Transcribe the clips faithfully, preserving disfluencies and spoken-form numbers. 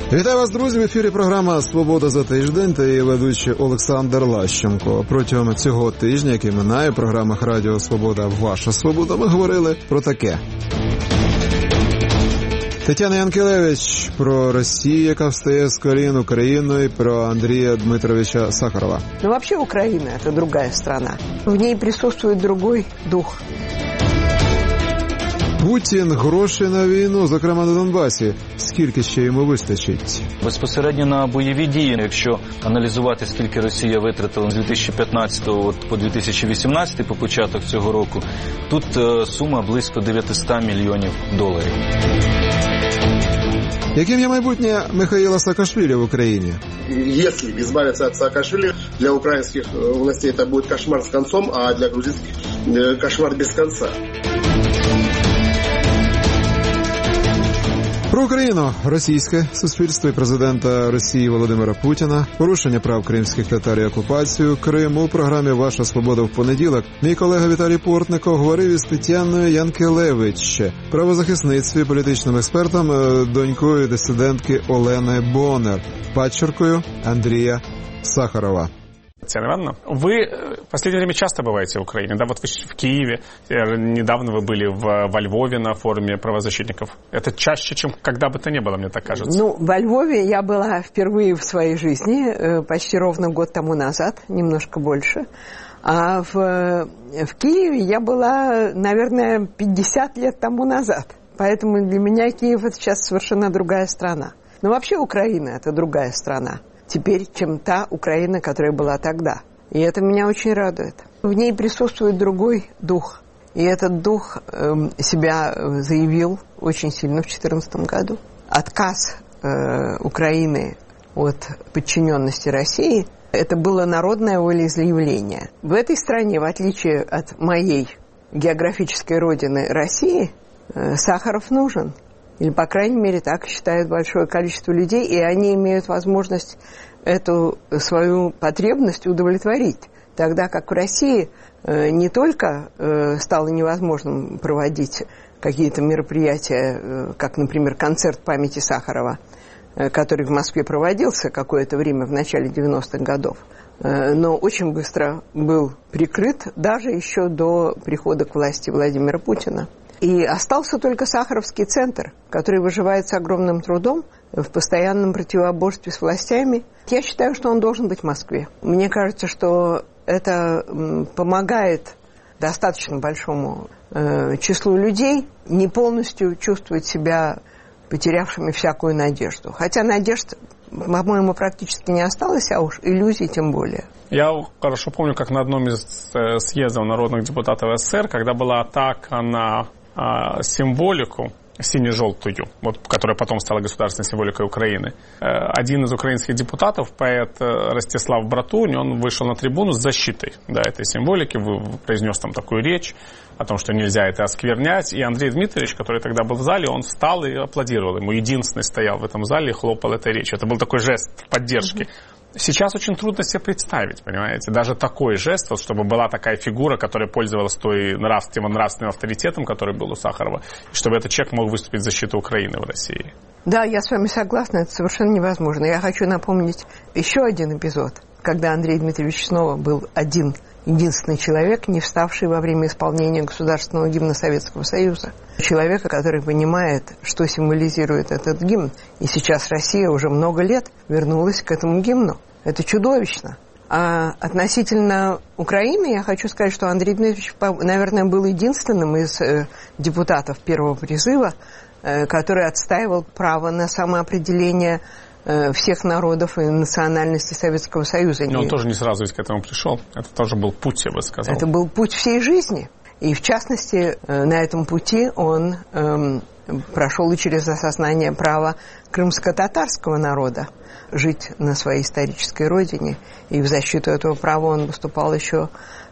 Вітаю вас, друзі! В ефірі програма «Свобода за тиждень» та її ведучий Олександр Лащенко. Протягом цього тижня, який минає, в програмах Радіо Свобода «Ваша свобода» ми говорили про таке. Тетяна Янкелевич про Росію, яка встає з колін, Україну, і про Андрія Дмитровича Сахарова. Ну, вообще Украина – это другая страна. В ней присутствует другой дух. Путін гроші на війну, зокрема на Донбасі. Скільки ще йому вистачить? Безпосередньо на бойові дії, якщо аналізувати, скільки Росія витратила з дві тисячі п'ятнадцятого по дві тисячі вісімнадцятий, по початок цього року, тут сума близько дев'ятсот мільйонів доларів. Яким є майбутнє Михаила Саакашвили в Украине? Если избавиться от Саакашвили, для украинских властей это будет кошмар с концом, а для грузинских кошмар без конца. Про Україну, російське суспільство і президента Росії Володимира Путіна, порушення прав кримських татар і окупацію Криму. У програмі «Ваша свобода» в понеділок мій колега Віталій Портников говорив із Тетяною Янкелевич, правозахисницею, політичним експертом, донькою дисидентки Олени Боннер, падчеркою Андрія Сахарова. Татьяна Ивановна, вы в последнее время часто бываете в Украине, да? Вот вы в Киеве, недавно вы были в, во Львове на форуме правозащитников. Это чаще, чем когда бы то ни было, мне так кажется. Ну, во Львове я была впервые в своей жизни, почти ровно год тому назад, немножко больше. А в, в Киеве я была, наверное, пятьдесят лет тому назад. Поэтому для меня Киев – это сейчас совершенно другая страна. Но вообще Украина – это другая страна теперь, чем та Украина, которая была тогда. И это меня очень радует. В ней присутствует другой дух. И этот дух э, себя заявил очень сильно в две тысячи четырнадцатом году. Отказ э, Украины от подчиненности России – это было народное волеизъявление. В этой стране, в отличие от моей географической родины России, э, Сахаров нужен. Или, по крайней мере, так считает большое количество людей, и они имеют возможность эту свою потребность удовлетворить. Тогда как в России э, не только э, стало невозможным проводить какие-то мероприятия, э, как, например, концерт памяти Сахарова, э, который в Москве проводился какое-то время в начале девяностых годов, э, но очень быстро был прикрыт даже еще до прихода к власти Владимира Путина. И остался только Сахаровский центр, который выживает с огромным трудом в постоянном противоборстве с властями. Я считаю, что он должен быть в Москве. Мне кажется, что это помогает достаточно большому э, числу людей не полностью чувствовать себя потерявшими всякую надежду. Хотя надежд, по-моему, практически не осталось, а уж иллюзий тем более. Я хорошо помню, как на одном из съездов народных депутатов СССР, когда была атака на а, символику сине-желтую, вот, которая потом стала государственной символикой Украины. Один из украинских депутатов, поэт Ростислав Братунь, он вышел на трибуну с защитой, да, этой символики, произнес там такую речь о том, что нельзя это осквернять. И Андрей Дмитриевич, который тогда был в зале, он встал и аплодировал ему. Единственный стоял в этом зале и хлопал этой речью. Это был такой жест поддержки. Сейчас очень трудно себе представить, понимаете, даже такой жест, вот, чтобы была такая фигура, которая пользовалась той нрав, тем нравственным авторитетом, который был у Сахарова, и чтобы этот человек мог выступить в защиту Украины в России. Да, я с вами согласна, это совершенно невозможно. Я хочу напомнить еще один эпизод, когда Андрей Дмитриевич снова был один, единственный человек, не вставший во время исполнения государственного гимна Советского Союза. Человека, который понимает, что символизирует этот гимн. И сейчас Россия уже много лет вернулась к этому гимну. Это чудовищно. А относительно Украины я хочу сказать, что Андрей Дмитриевич, наверное, был единственным из э, депутатов первого призыва, э, который отстаивал право на самоопределение э, всех народов и национальностей Советского Союза. Но он тоже не сразу ведь к этому пришел. Это тоже был путь, я бы сказал. Это был путь всей жизни. И, в частности, на этом пути он эм, прошел и через осознание права крымско-татарского народа жить на своей исторической родине. И в защиту этого права он выступал еще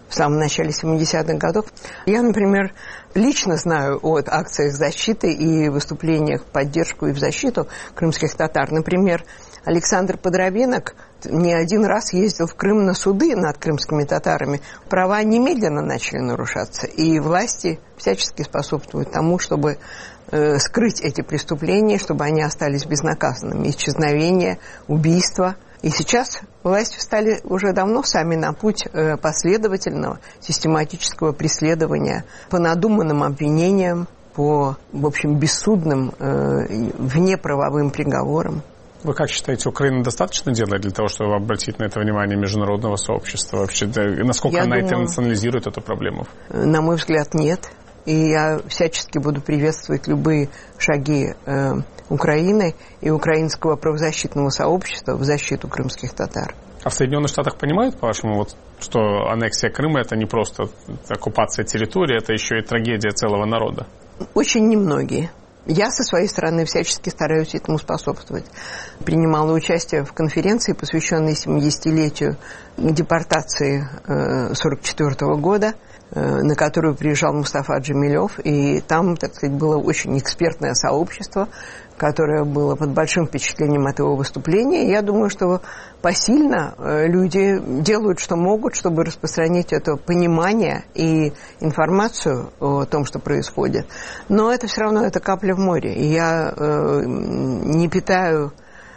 в самом начале семидесятых годов. Я, например, лично знаю о акциях защиты и выступлениях в поддержку и в защиту крымских татар. Например, Александр Подробинок не один раз ездил в Крым на суды над крымскими татарами. Права немедленно начали нарушаться, и власти всячески способствуют тому, чтобы э, скрыть эти преступления, чтобы они остались безнаказанными. Исчезновение, убийство. И сейчас власти встали уже давно сами на путь э, последовательного, систематического преследования по надуманным обвинениям, по, в общем, бессудным, э, внеправовым приговорам. Вы как считаете, Украина достаточно делает для того, чтобы обратить на это внимание международного сообщества? Вообще, да, насколько я она думаю, интернационализирует эту проблему? На мой взгляд, нет. И я всячески буду приветствовать любые шаги э, Украины и украинского правозащитного сообщества в защиту крымских татар. А в Соединенных Штатах понимают, по-вашему, вот, что аннексия Крыма – это не просто оккупация территории, это еще и трагедия целого народа? Очень немногие. Я со своей стороны всячески стараюсь этому способствовать. Принимала участие в конференции, посвященной семидесятилетию депортации сорок четвёртого года, на которую приезжал Мустафа Джемилев. И там, так сказать, было очень экспертное сообщество, которое было под большим впечатлением от его выступления. Я думаю, что посильно люди делают, что могут, чтобы распространить это понимание и информацию о том, что происходит. Но это все равно это капля в море. И я э, не питаю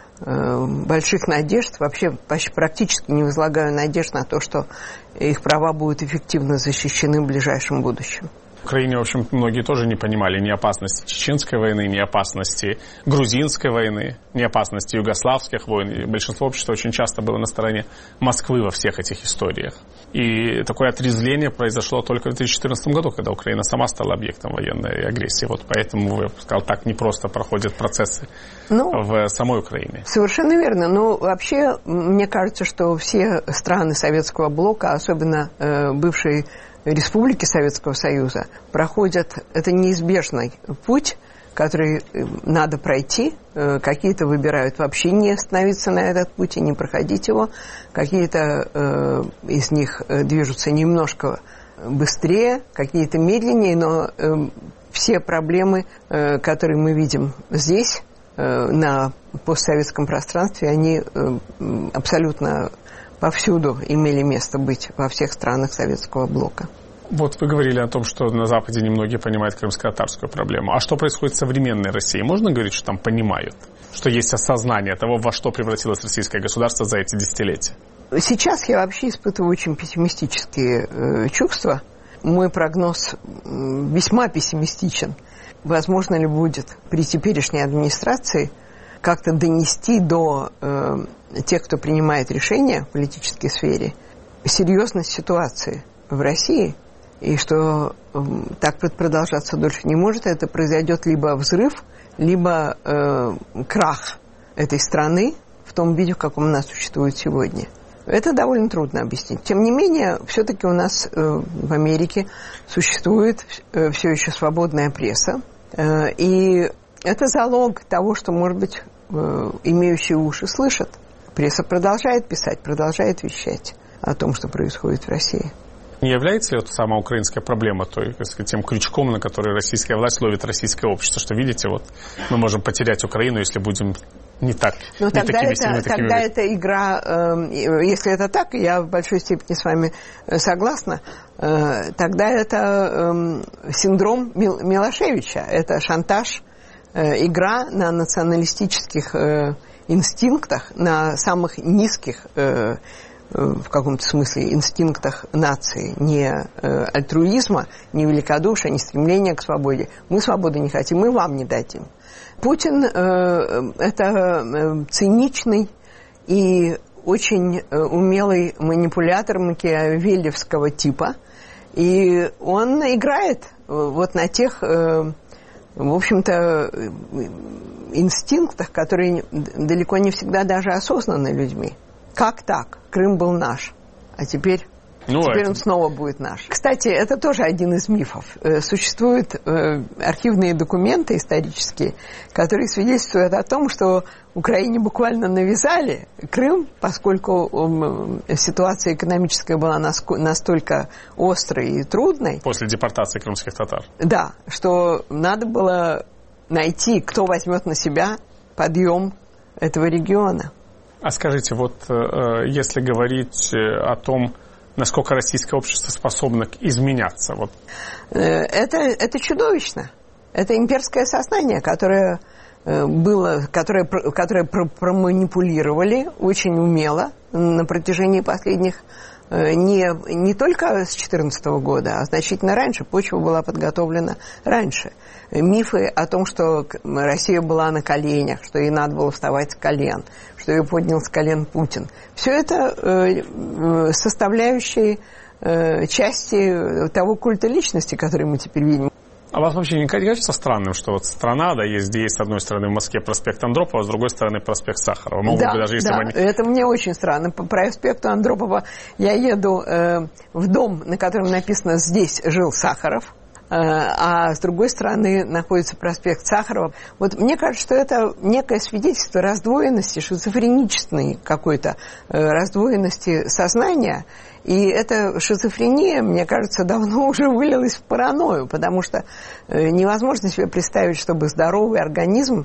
э, больших надежд, вообще почти практически не возлагаю надежд на то, что их права будут эффективно защищены в ближайшем будущем. В Украине, в общем, многие тоже не понимали ни опасности Чеченской войны, ни опасности Грузинской войны, ни опасности югославских войн. И большинство общества очень часто было на стороне Москвы во всех этих историях. И такое отрезвление произошло только в две тысячи четырнадцатом году, когда Украина сама стала объектом военной агрессии. Вот поэтому, я бы сказал, так непросто проходят процессы ну, в самой Украине. Совершенно верно. Но вообще, мне кажется, что все страны Советского блока, особенно э, бывшие республики Советского Союза, проходят, это неизбежный путь, который надо пройти. Какие-то выбирают вообще не становиться на этот путь и не проходить его. Какие-то э, из них движутся немножко быстрее, какие-то медленнее, но э, все проблемы, э, которые мы видим здесь, э, на постсоветском пространстве, они э, абсолютно повсюду имели место быть во всех странах Советского блока. Вот вы говорили о том, что на Западе немногие понимают крымско-татарскую проблему. А что происходит в современной России? Можно говорить, что там понимают? Что есть осознание того, во что превратилось российское государство за эти десятилетия? Сейчас я вообще испытываю очень пессимистические э, чувства. Мой прогноз весьма пессимистичен. Возможно ли будет при теперешней администрации как-то донести до э, тех, кто принимает решения в политической сфере, серьезность ситуации в России, и что э, так продолжаться дольше не может. Это произойдет либо взрыв, либо э, крах этой страны в том виде, в каком она существует сегодня. Это довольно трудно объяснить. Тем не менее, все-таки у нас э, в Америке существует э, все еще свободная пресса, э, и это залог того, что, может быть, э, имеющие уши слышат. Пресса продолжает писать, продолжает вещать о том, что происходит в России. Не является ли вот сама украинская проблема той, так сказать, тем крючком, на который российская власть ловит российское общество, что, видите, вот мы можем потерять Украину, если будем не так, Но не тогда такими это, сильными, такими... Тогда эта игра, э, если это так, я в большой степени с вами согласна, э, тогда это э, синдром Милошевича, это шантаж, э, игра на националистических э, инстинктах, на самых низких э, в каком-то смысле инстинктах нации, не э, альтруизма, не великодушия, не стремления к свободе. Мы свободы не хотим, мы вам не дадим. Путин э, это э, циничный и очень э, умелый манипулятор макиавеллевского типа, и он играет э, вот на тех, э, в общем-то, инстинктах, которые далеко не всегда даже осознаны людьми. Как так? Крым был наш, а теперь Ну, Теперь это... он снова будет наш. Кстати, это тоже один из мифов. Существуют архивные документы исторические, которые свидетельствуют о том, что Украине буквально навязали Крым, поскольку ситуация экономическая была настолько острой и трудной. После депортации крымских татар. Да, что надо было найти, кто возьмет на себя подъем этого региона. А скажите, вот если говорить о том, насколько российское общество способно изменяться? Вот. Это, это чудовищно. Это имперское сознание, которое было, которое, которое проманипулировали очень умело на протяжении последних не, не только с две тысячи четырнадцатого года, а значительно раньше. Почва была подготовлена раньше. Мифы о том, что Россия была на коленях, что ей надо было вставать с колен, что ее поднял с колен Путин. Все это составляющие части того культа личности, который мы теперь видим. А вас вообще не кажется странным, что вот страна, да, есть здесь, с одной стороны, в Москве проспект Андропова, а с другой стороны проспект Сахарова? Могут да, быть, даже если да, бы они... это мне очень странно. По проспекту Андропова я еду э, в дом, на котором написано «Здесь жил Сахаров», э, а с другой стороны находится проспект Сахарова. Вот мне кажется, что это некое свидетельство раздвоенности, шизофренической какой-то э, раздвоенности сознания. И эта шизофрения, мне кажется, давно уже вылилась в паранойю, потому что невозможно себе представить, чтобы здоровый организм,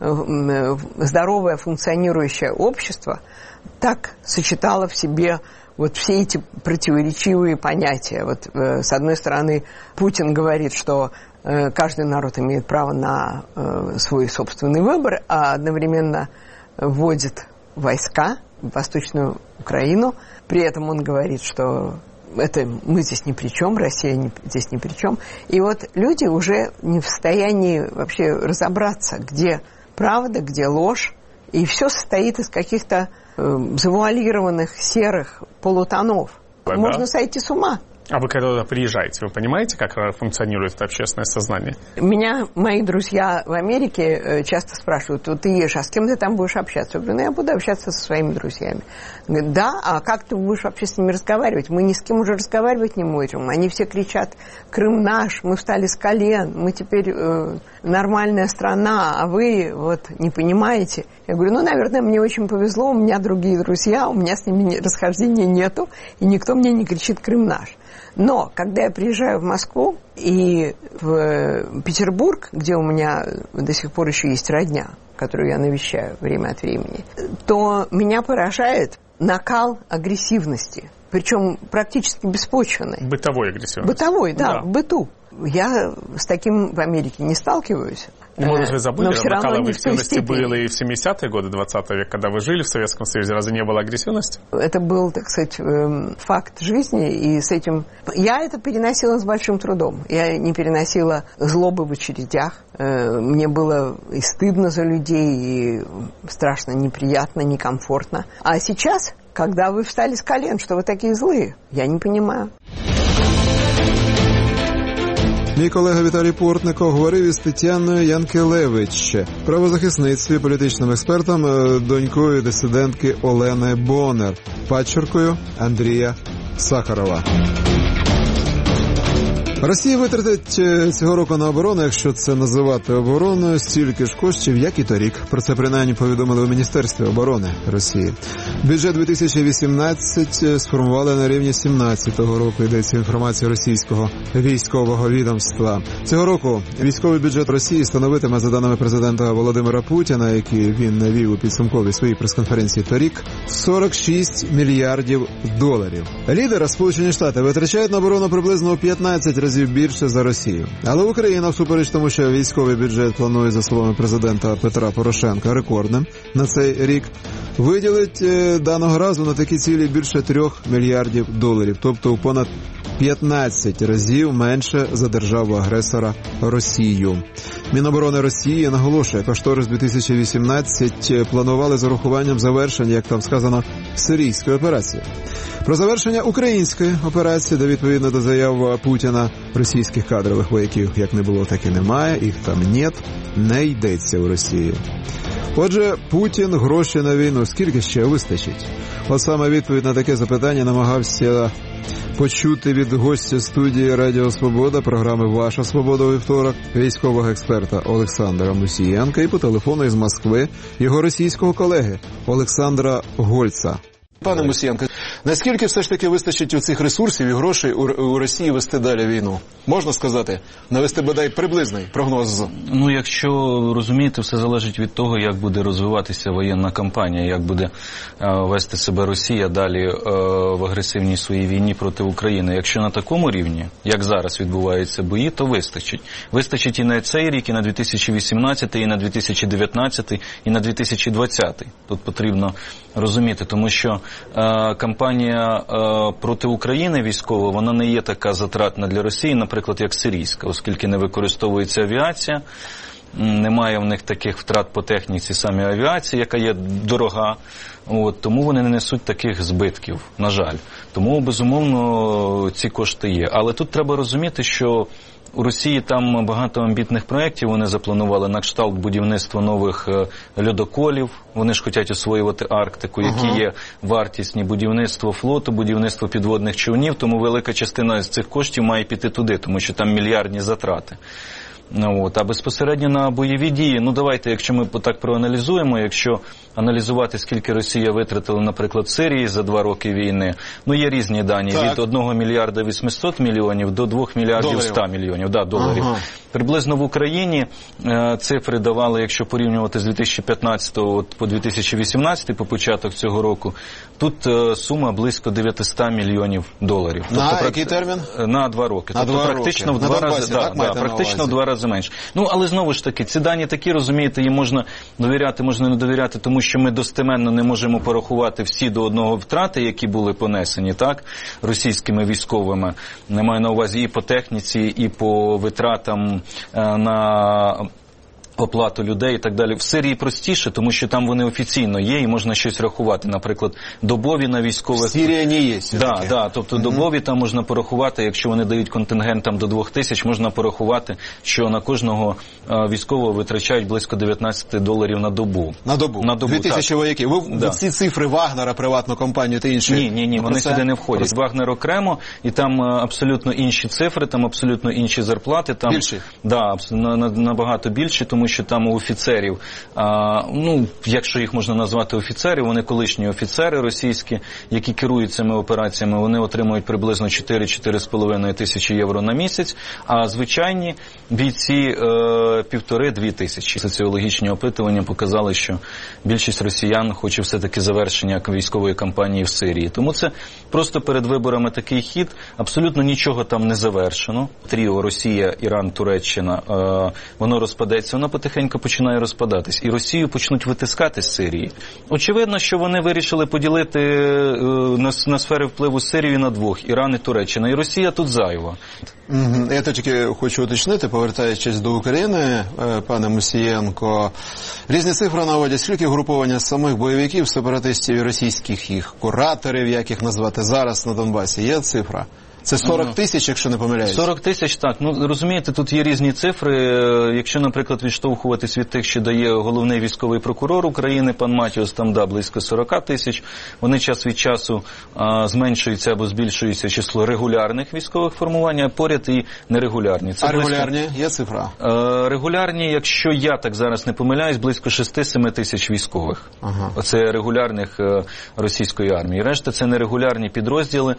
здоровое функционирующее общество так сочетало в себе вот все эти противоречивые понятия. Вот, с одной стороны, Путин говорит, что каждый народ имеет право на свой собственный выбор, а одновременно вводит войска в Восточную Украину. При этом он говорит, что это мы здесь ни при чем, Россия не, здесь ни при чем. И вот люди уже не в состоянии вообще разобраться, где правда, где ложь. И все состоит из каких-то э, завуалированных серых полутонов. Да. Можно сойти с ума. А вы когда туда приезжаете, вы понимаете, как функционирует это общественное сознание? Меня мои друзья в Америке часто спрашивают: вот ты едешь, а с кем ты там будешь общаться? Я говорю: ну я буду общаться со своими друзьями. Говорят: да, а как ты будешь вообще с ними разговаривать? Мы ни с кем уже разговаривать не можем. Они все кричат: Крым наш, мы встали с колен, мы теперь э, нормальная страна, а вы вот не понимаете. Я говорю: ну, наверное, мне очень повезло, у меня другие друзья, у меня с ними расхождения нету, и никто мне не кричит «Крым наш». Но когда я приезжаю в Москву и в Петербург, где у меня до сих пор еще есть родня, которую я навещаю время от времени, то меня поражает накал агрессивности, причем практически беспочвенной. Бытовой агрессивности. Бытовой, да, да, в быту. Я с таким в Америке не сталкиваюсь. Ну, может быть, вы забыли, накал агрессивности степени. было и в семидесятые годы двадцатого века, когда вы жили в Советском Союзе. Разве не было агрессивности? Это был, так сказать, факт жизни, и с этим... Я это переносила с большим трудом. Я не переносила злобы в очередях. Мне было и стыдно за людей, и страшно неприятно, некомфортно. А сейчас, когда вы встали с колен, что вы такие злые, я не понимаю. Мій колега Віталій Портников говорив із Тетяною Янкелевич, правозахисницею і політичним експертом, донькою дисидентки Олени Бонер, падчеркою Андрія Сахарова. Росія витратить цього року на оборону, якщо це називати обороною, стільки ж коштів, як і торік. Про це принаймні повідомили у Міністерстві оборони Росії. Бюджет дві тисячі вісімнадцять сформували на рівні сімнадцятого року, йдеться інформація російського військового відомства. Цього року військовий бюджет Росії становитиме, за даними президента Володимира Путіна, який він навів у підсумковій своїй прес-конференції торік, сорок шість мільярдів доларів. Лідери Сполучені Штати витрачають на оборону приблизно п'ятнадцять разів більше за Росію. Але Україна, всупереч тому, що військовий бюджет планує, за словами президента Петра Порошенка, рекордним на цей рік, виділить даного разу на такі цілі більше трьох мільярдів доларів, тобто у понад п'ятнадцять разів менше за державу-агресора Росію. Міноборони Росії наголошує, кошторис дві тисячі вісімнадцять планували з урахуванням завершення, як там сказано, сирійської операції. Про завершення української операції, де відповідно до заяв Путіна російських кадрових вояків як не було, так і немає, їх там нет, не йдеться у Росії. Отже, Путін, гроші на війну, скільки ще вистачить? От саме відповідь на таке запитання намагався почути від гостя студії Радіо Свобода, програми «Ваша Свобода» у вівторок, військового експерта Олександра Мусієнка і по телефону із Москви його російського колеги Олександра Гольца. Пане Мусієнко, наскільки все ж таки вистачить у цих ресурсів і грошей у, у Росії вести далі війну? Можна сказати, навести бодай приблизний прогноз? Ну, якщо розумієте, все залежить від того, як буде розвиватися воєнна кампанія, як буде е, вести себе Росія далі е, в агресивній своїй війні проти України. Якщо на такому рівні, як зараз відбуваються бої, то вистачить. Вистачить і на цей рік, і на дві тисячі вісімнадцятий, і на дві тисячі дев'ятнадцятий, і на дві тисячі двадцятий. Тут потрібно розуміти, тому що е, кампанія е, проти України військова, вона не є така затратна для Росії, наприклад, як сирійська, оскільки не використовується авіація, немає в них таких втрат по техніці саме авіації, яка є дорога, от, тому вони не несуть таких збитків, на жаль. Тому, безумовно, ці кошти є. Але тут треба розуміти, що у Росії там багато амбітних проєктів, вони запланували на кшталт будівництва нових льодоколів, вони ж хочуть освоювати Арктику, які ага. є вартісні, будівництво флоту, будівництво підводних човнів, тому велика частина з цих коштів має піти туди, тому що там мільярдні затрати. От. А безпосередньо на бойові дії, ну давайте, якщо ми так проаналізуємо, якщо аналізувати, скільки Росія витратила, наприклад, в Сирії за два роки війни, ну є різні дані, так. від одного мільярда вісімсот мільйонів до двох мільярдів ста мільйонів да, доларів. Ага. Приблизно в Україні е, цифри давали, якщо порівнювати з дві тисячі п'ятнадцятого от, по дві тисячі вісімнадцятий, по початок цього року, тут е, сума близько дев'ятсот мільйонів доларів. На тобто, який термін? На два роки. На тобто два практично роки. в два на рази, да, да, практично в два рази менше. Ну, але знову ж таки, ці дані такі, розумієте, їм можна довіряти, можна не довіряти, тому що ми достеменно не можемо порахувати всі до одного втрати, які були понесені, так, російськими військовими. Не маю на увазі і по техніці, і по витратам е, на оплату людей і так далі. В Сирії простіше, тому що там вони офіційно є і можна щось рахувати. Наприклад, добові на військових... В Сирії не є. Да, да, тобто mm-hmm. добові там можна порахувати, якщо вони дають контингент там до двох тисяч, можна порахувати, що на кожного а, військового витрачають близько дев'ятнадцять доларів на добу. На добу? На добу, дві тисячі вояків. Ви да. ці цифри Вагнера, приватну компанію та інші? Ні, ні, ні, вони це... сюди не входять. Про... Вагнер окремо, і там а, абсолютно інші цифри, там абсолютно інші зарплати. Там, більші? Да, на, на, набагато більші, тому що там у офіцерів, а, ну, якщо їх можна назвати офіцерів, вони колишні офіцери російські, які керують цими операціями, вони отримують приблизно чотири-чотири з половиною тисячі євро на місяць, а звичайні бійці е, півтори-дві тисячі. Соціологічні опитування показали, що більшість росіян хоче все-таки завершення військової кампанії в Сирії. Тому це просто перед виборами такий хід, абсолютно нічого там не завершено. Тріо Росія, Іран, Туреччина, е, воно розпадеться, воно потихеньку починає розпадатись. І Росію почнуть витискати з Сирії. Очевидно, що вони вирішили поділити е, на, на сфери впливу Сирію на двох. Іран і Туреччина. І Росія тут зайва. Mm-hmm. Я то тільки хочу уточнити, повертаючись до України, пане Мусієнко, різні цифри наводять, скільки груповання самих бойовиків, сепаратистів і російських їх кураторів, як їх назвати, зараз на Донбасі. Є цифра? Це сорок тисяч, якщо не помиляюсь. сорок тисяч, так. Ну, розумієте, тут є різні цифри. Якщо, наприклад, відштовхуватись від тих, що дає головний військовий прокурор України, пан Матіос, там, да, близько сорок тисяч. Вони час від часу а, зменшуються або збільшується число регулярних військових формувань, а поряд і нерегулярні. Це а близько... регулярні? Є цифра? А, регулярні, якщо я так зараз не помиляюсь, близько шість-сім тисяч військових. Ага. Оце регулярних а, російської армії. Решта це нерегулярні підрозділи,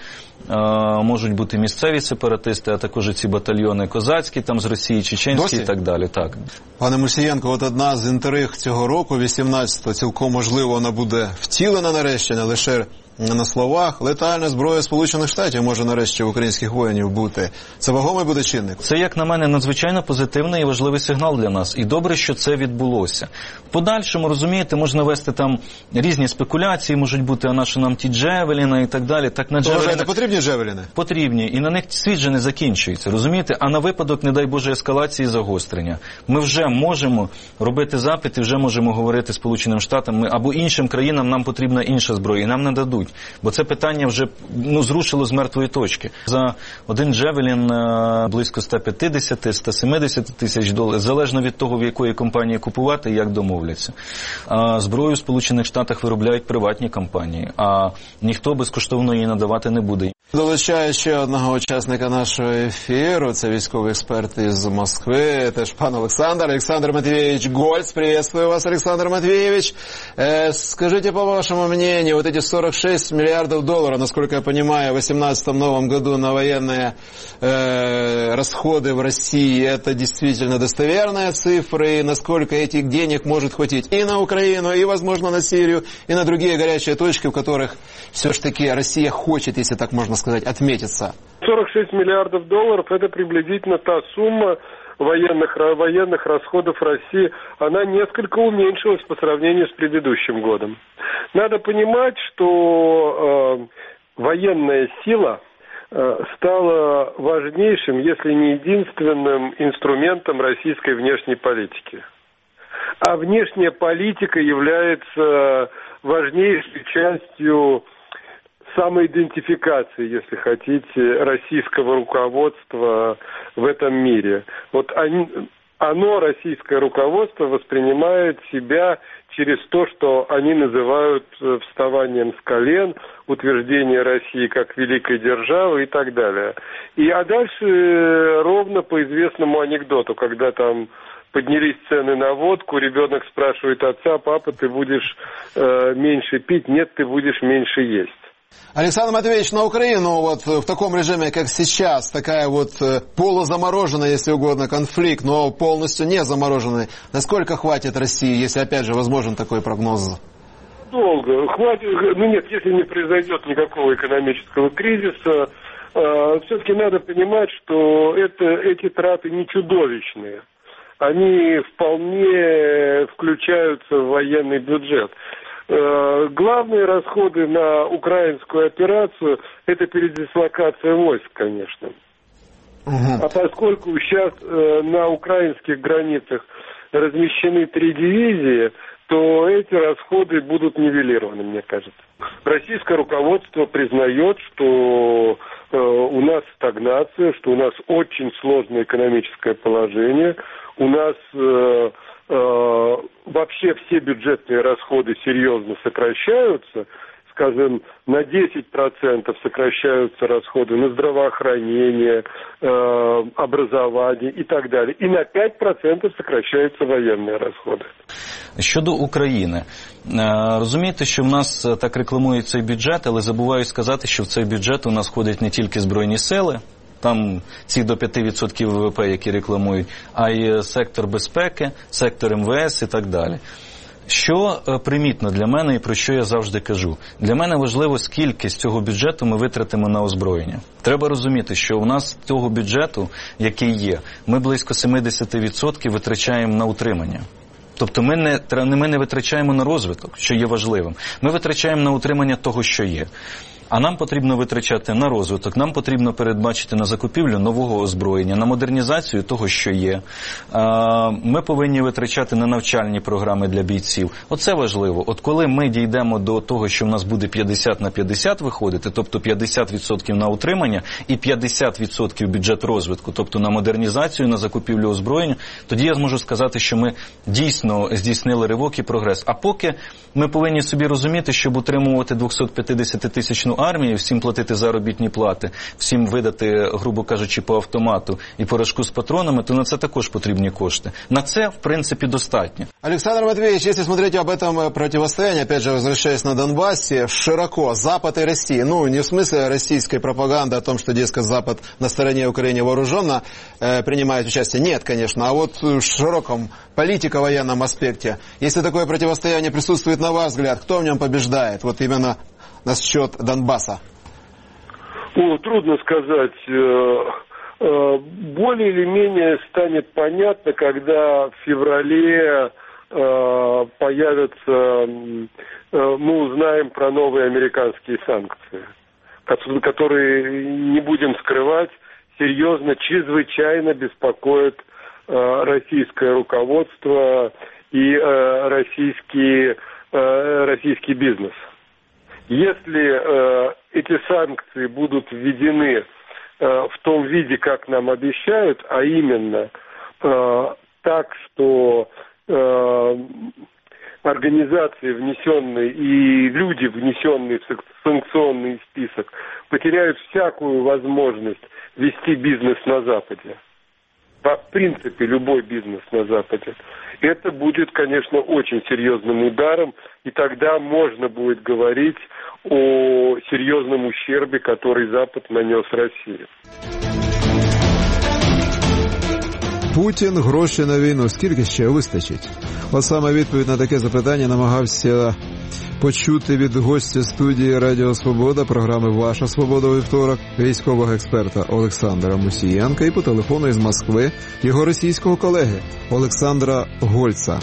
а, можуть бути місцеві сепаратисти, а також ці батальйони козацькі, там з Росії, чеченські Досі? І так далі. Так. Пане Мусієнко, от одна з інтриг цього року, вісімнадцятого, цілком можливо вона буде втілена нарешті, не лише на словах, летальна зброя Сполучених Штатів може нарешті в українських воїнів бути. Це вагомий буде чинник? Це, як на мене, надзвичайно позитивний і важливий сигнал для нас. І добре, що це відбулося. В подальшому, розумієте, можна вести там різні спекуляції, можуть бути, а на що нам ті джевеліни і так далі. Так, на джевеліни... не потрібні джевеліни? Потрібні. І на них світ же не закінчується, розумієте? А на випадок, не дай Боже, ескалації і загострення. Ми вже можемо робити запит і вже можемо говорити Сполученим Штатам або іншим країнам, нам потрібна інша зброя, і нам не дадуть. Бо це питання вже ну, зрушило з мертвої точки. За один Джевелін близько сто п'ятдесят - сто сімдесят тисяч доларів, залежно від того, в якої компанії купувати і як домовляться. А зброю в Сполучених Штатах виробляють приватні компанії, а ніхто безкоштовно її надавати не буде. Долучаю ще одного учасника нашого ефіру, це військовий експерт із Москви, теж пан Олександр. Олександр Матвеевич Гольц, приветствую вас, Александр Матвеевич. Э, скажите, по вашему мнению, вот эти сорок шесть миллиардов долларов, насколько я понимаю, в две тысячи восемнадцатом новом году на военные э, расходы в России, это действительно достоверные цифры, и насколько этих денег может хватить и на Украину, и, возможно, на Сирию, и на другие горячие точки, в которых все-таки Россия хочет, если так можно сказать, отметиться? сорок шесть миллиардов долларов – это приблизительно та сумма военных, военных расходов России. Она несколько уменьшилась по сравнению с предыдущим годом. Надо понимать, что э, военная сила э, стала важнейшим, если не единственным инструментом российской внешней политики. А внешняя политика является важнейшей частью самоидентификации, если хотите, российского руководства в этом мире. Вот они, оно, российское руководство, воспринимает себя через то, что они называют вставанием с колен, утверждение России как великой державы и так далее. И а дальше ровно по известному анекдоту, когда там поднялись цены на водку, ребенок спрашивает отца: папа, ты будешь э, меньше пить? Нет, ты будешь меньше есть. Александр Матвеевич, на Украину вот в таком режиме, как сейчас, такая вот полузамороженная, если угодно, конфликт, но полностью не замороженный, насколько хватит России, если, опять же, возможен такой прогноз? Долго. Хватит, ну нет, если не произойдет никакого экономического кризиса, э, все-таки надо понимать, что это, эти траты не чудовищные. Они вполне включаются в военный бюджет. Главные расходы на украинскую операцию – это передислокация войск, конечно. Uh-huh. А поскольку сейчас на украинских границах размещены три дивизии, то эти расходы будут нивелированы, мне кажется. Российское руководство признает, что у нас стагнация, что у нас очень сложное экономическое положение, у нас вообще все бюджетные расходы серьезно сокращаются, скажем, на десять процентов сокращаются расходы на здравоохранение, э, образование и так далее. И на пять процентов сокращаються воєнні розходи. Щодо України, розумієте, що в нас так рекламують цей бюджет, але забувають сказати, що в цей бюджет у нас входять не тільки Збройні сили, там ці до п'яти відсотків ВВП, які рекламують, а й сектор безпеки, сектор ем ве ес і так далі. Що примітно для мене і про що я завжди кажу? Для мене важливо, скільки з цього бюджету ми витратимо на озброєння. Треба розуміти, що у нас цього бюджету, який є, ми близько сімдесят відсотків витрачаємо на утримання. Тобто ми не, ми не витрачаємо на розвиток, що є важливим. Ми витрачаємо на утримання того, що є. А нам потрібно витрачати на розвиток, нам потрібно передбачити на закупівлю нового озброєння, на модернізацію того, що є. Ми повинні витрачати на навчальні програми для бійців. Оце важливо. От коли ми дійдемо до того, що в нас буде п'ятдесят на п'ятдесят виходити, тобто п'ятдесят відсотків на утримання і п'ятдесят відсотків бюджет розвитку, тобто на модернізацію, на закупівлю озброєння, тоді я зможу сказати, що ми дійсно здійснили ривок і прогрес. А поки ми повинні собі розуміти, щоб утримувати двохсотп'ятдесятитисячну армії, всім платити заробітні плати, всім видати, грубо кажучи, по автомату і порошку з патронами, то на це також потрібні кошти. На це, в принципе, достатньо. Александр Матвеевич, если смотреть об этом противостоянии, опять же, возвращаясь на Донбассе, широко, Запад и Россия, ну, не в смысле российской пропаганды о том, что, дескать, Запад на стороне Украины вооруженно э, принимает участие, нет, конечно, а вот в широком политико-военном аспекте, если такое противостояние присутствует, на ваш взгляд, кто в нем побеждает, вот именно насчет Донбасса? О, трудно сказать. Более или менее станет понятно, когда в феврале появятся, мы узнаем про новые американские санкции, которые, не будем скрывать, серьезно, чрезвычайно беспокоят российское руководство и российский, российский бизнес. Если э, эти санкции будут введены э, в том виде, как нам обещают, а именно э, так, что э, организации, внесенные, и люди, внесенные в санкционный список, потеряют всякую возможность вести бизнес на Западе. В принципе, любой бизнес на Западе. Это будет, конечно, очень серьезным ударом, и тогда можно будет говорить о серьезном ущербе, который Запад нанес России. Путін, гроші на війну, скільки ще вистачить? От саме відповідь на таке запитання намагався почути від гостя студії Радіо Свобода програми «Ваша Свобода» у вівторок, військового експерта Олександра Мусієнка, і по телефону із Москви його російського колеги Олександра Гольца.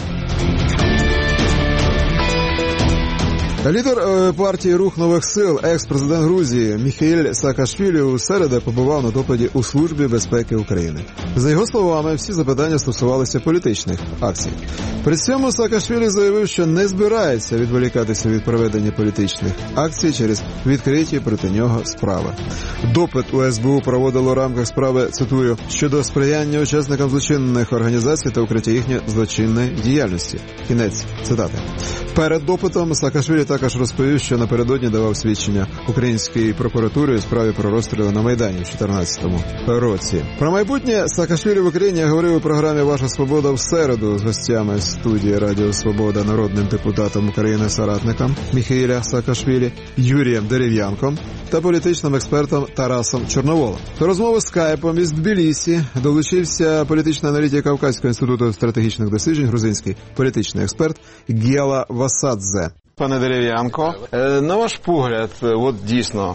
Лідер партії «Рух нових сил», екс-президент Грузії Міхаїль Саакашвілі у середу побував на допиті у Службі безпеки України. За його словами, всі запитання стосувалися політичних акцій. При цьому Саакашвілі заявив, що не збирається відволікатися від проведення політичних акцій через відкриті проти нього справи. Допит у ес бе у проводило в рамках справи, цитую, щодо сприяння учасникам злочинних організацій та укриття їхньої злочинної діяльності. Кінець цитати. Перед допитом Саакашвілі також розповів, що напередодні давав свідчення українській прокуратурі у справі про розстріли на Майдані в чотирнадцятому році. Про майбутнє Саакашвілі в Україні говорив у програмі «Ваша Свобода» в середу з гостями студії Радіо Свобода, народним депутатом України, соратником Міхаїля Саакашвілі, Юрієм Дерев'янком та політичним експертом Тарасом Чорноволом. До розмови скайпом із Тбілісі долучився політичний аналітик Кавказького інституту стратегічних досліджень, грузинський політичний експерт Гела Васадзе. Пане Дерев'янко, на ваш погляд, от дійсно,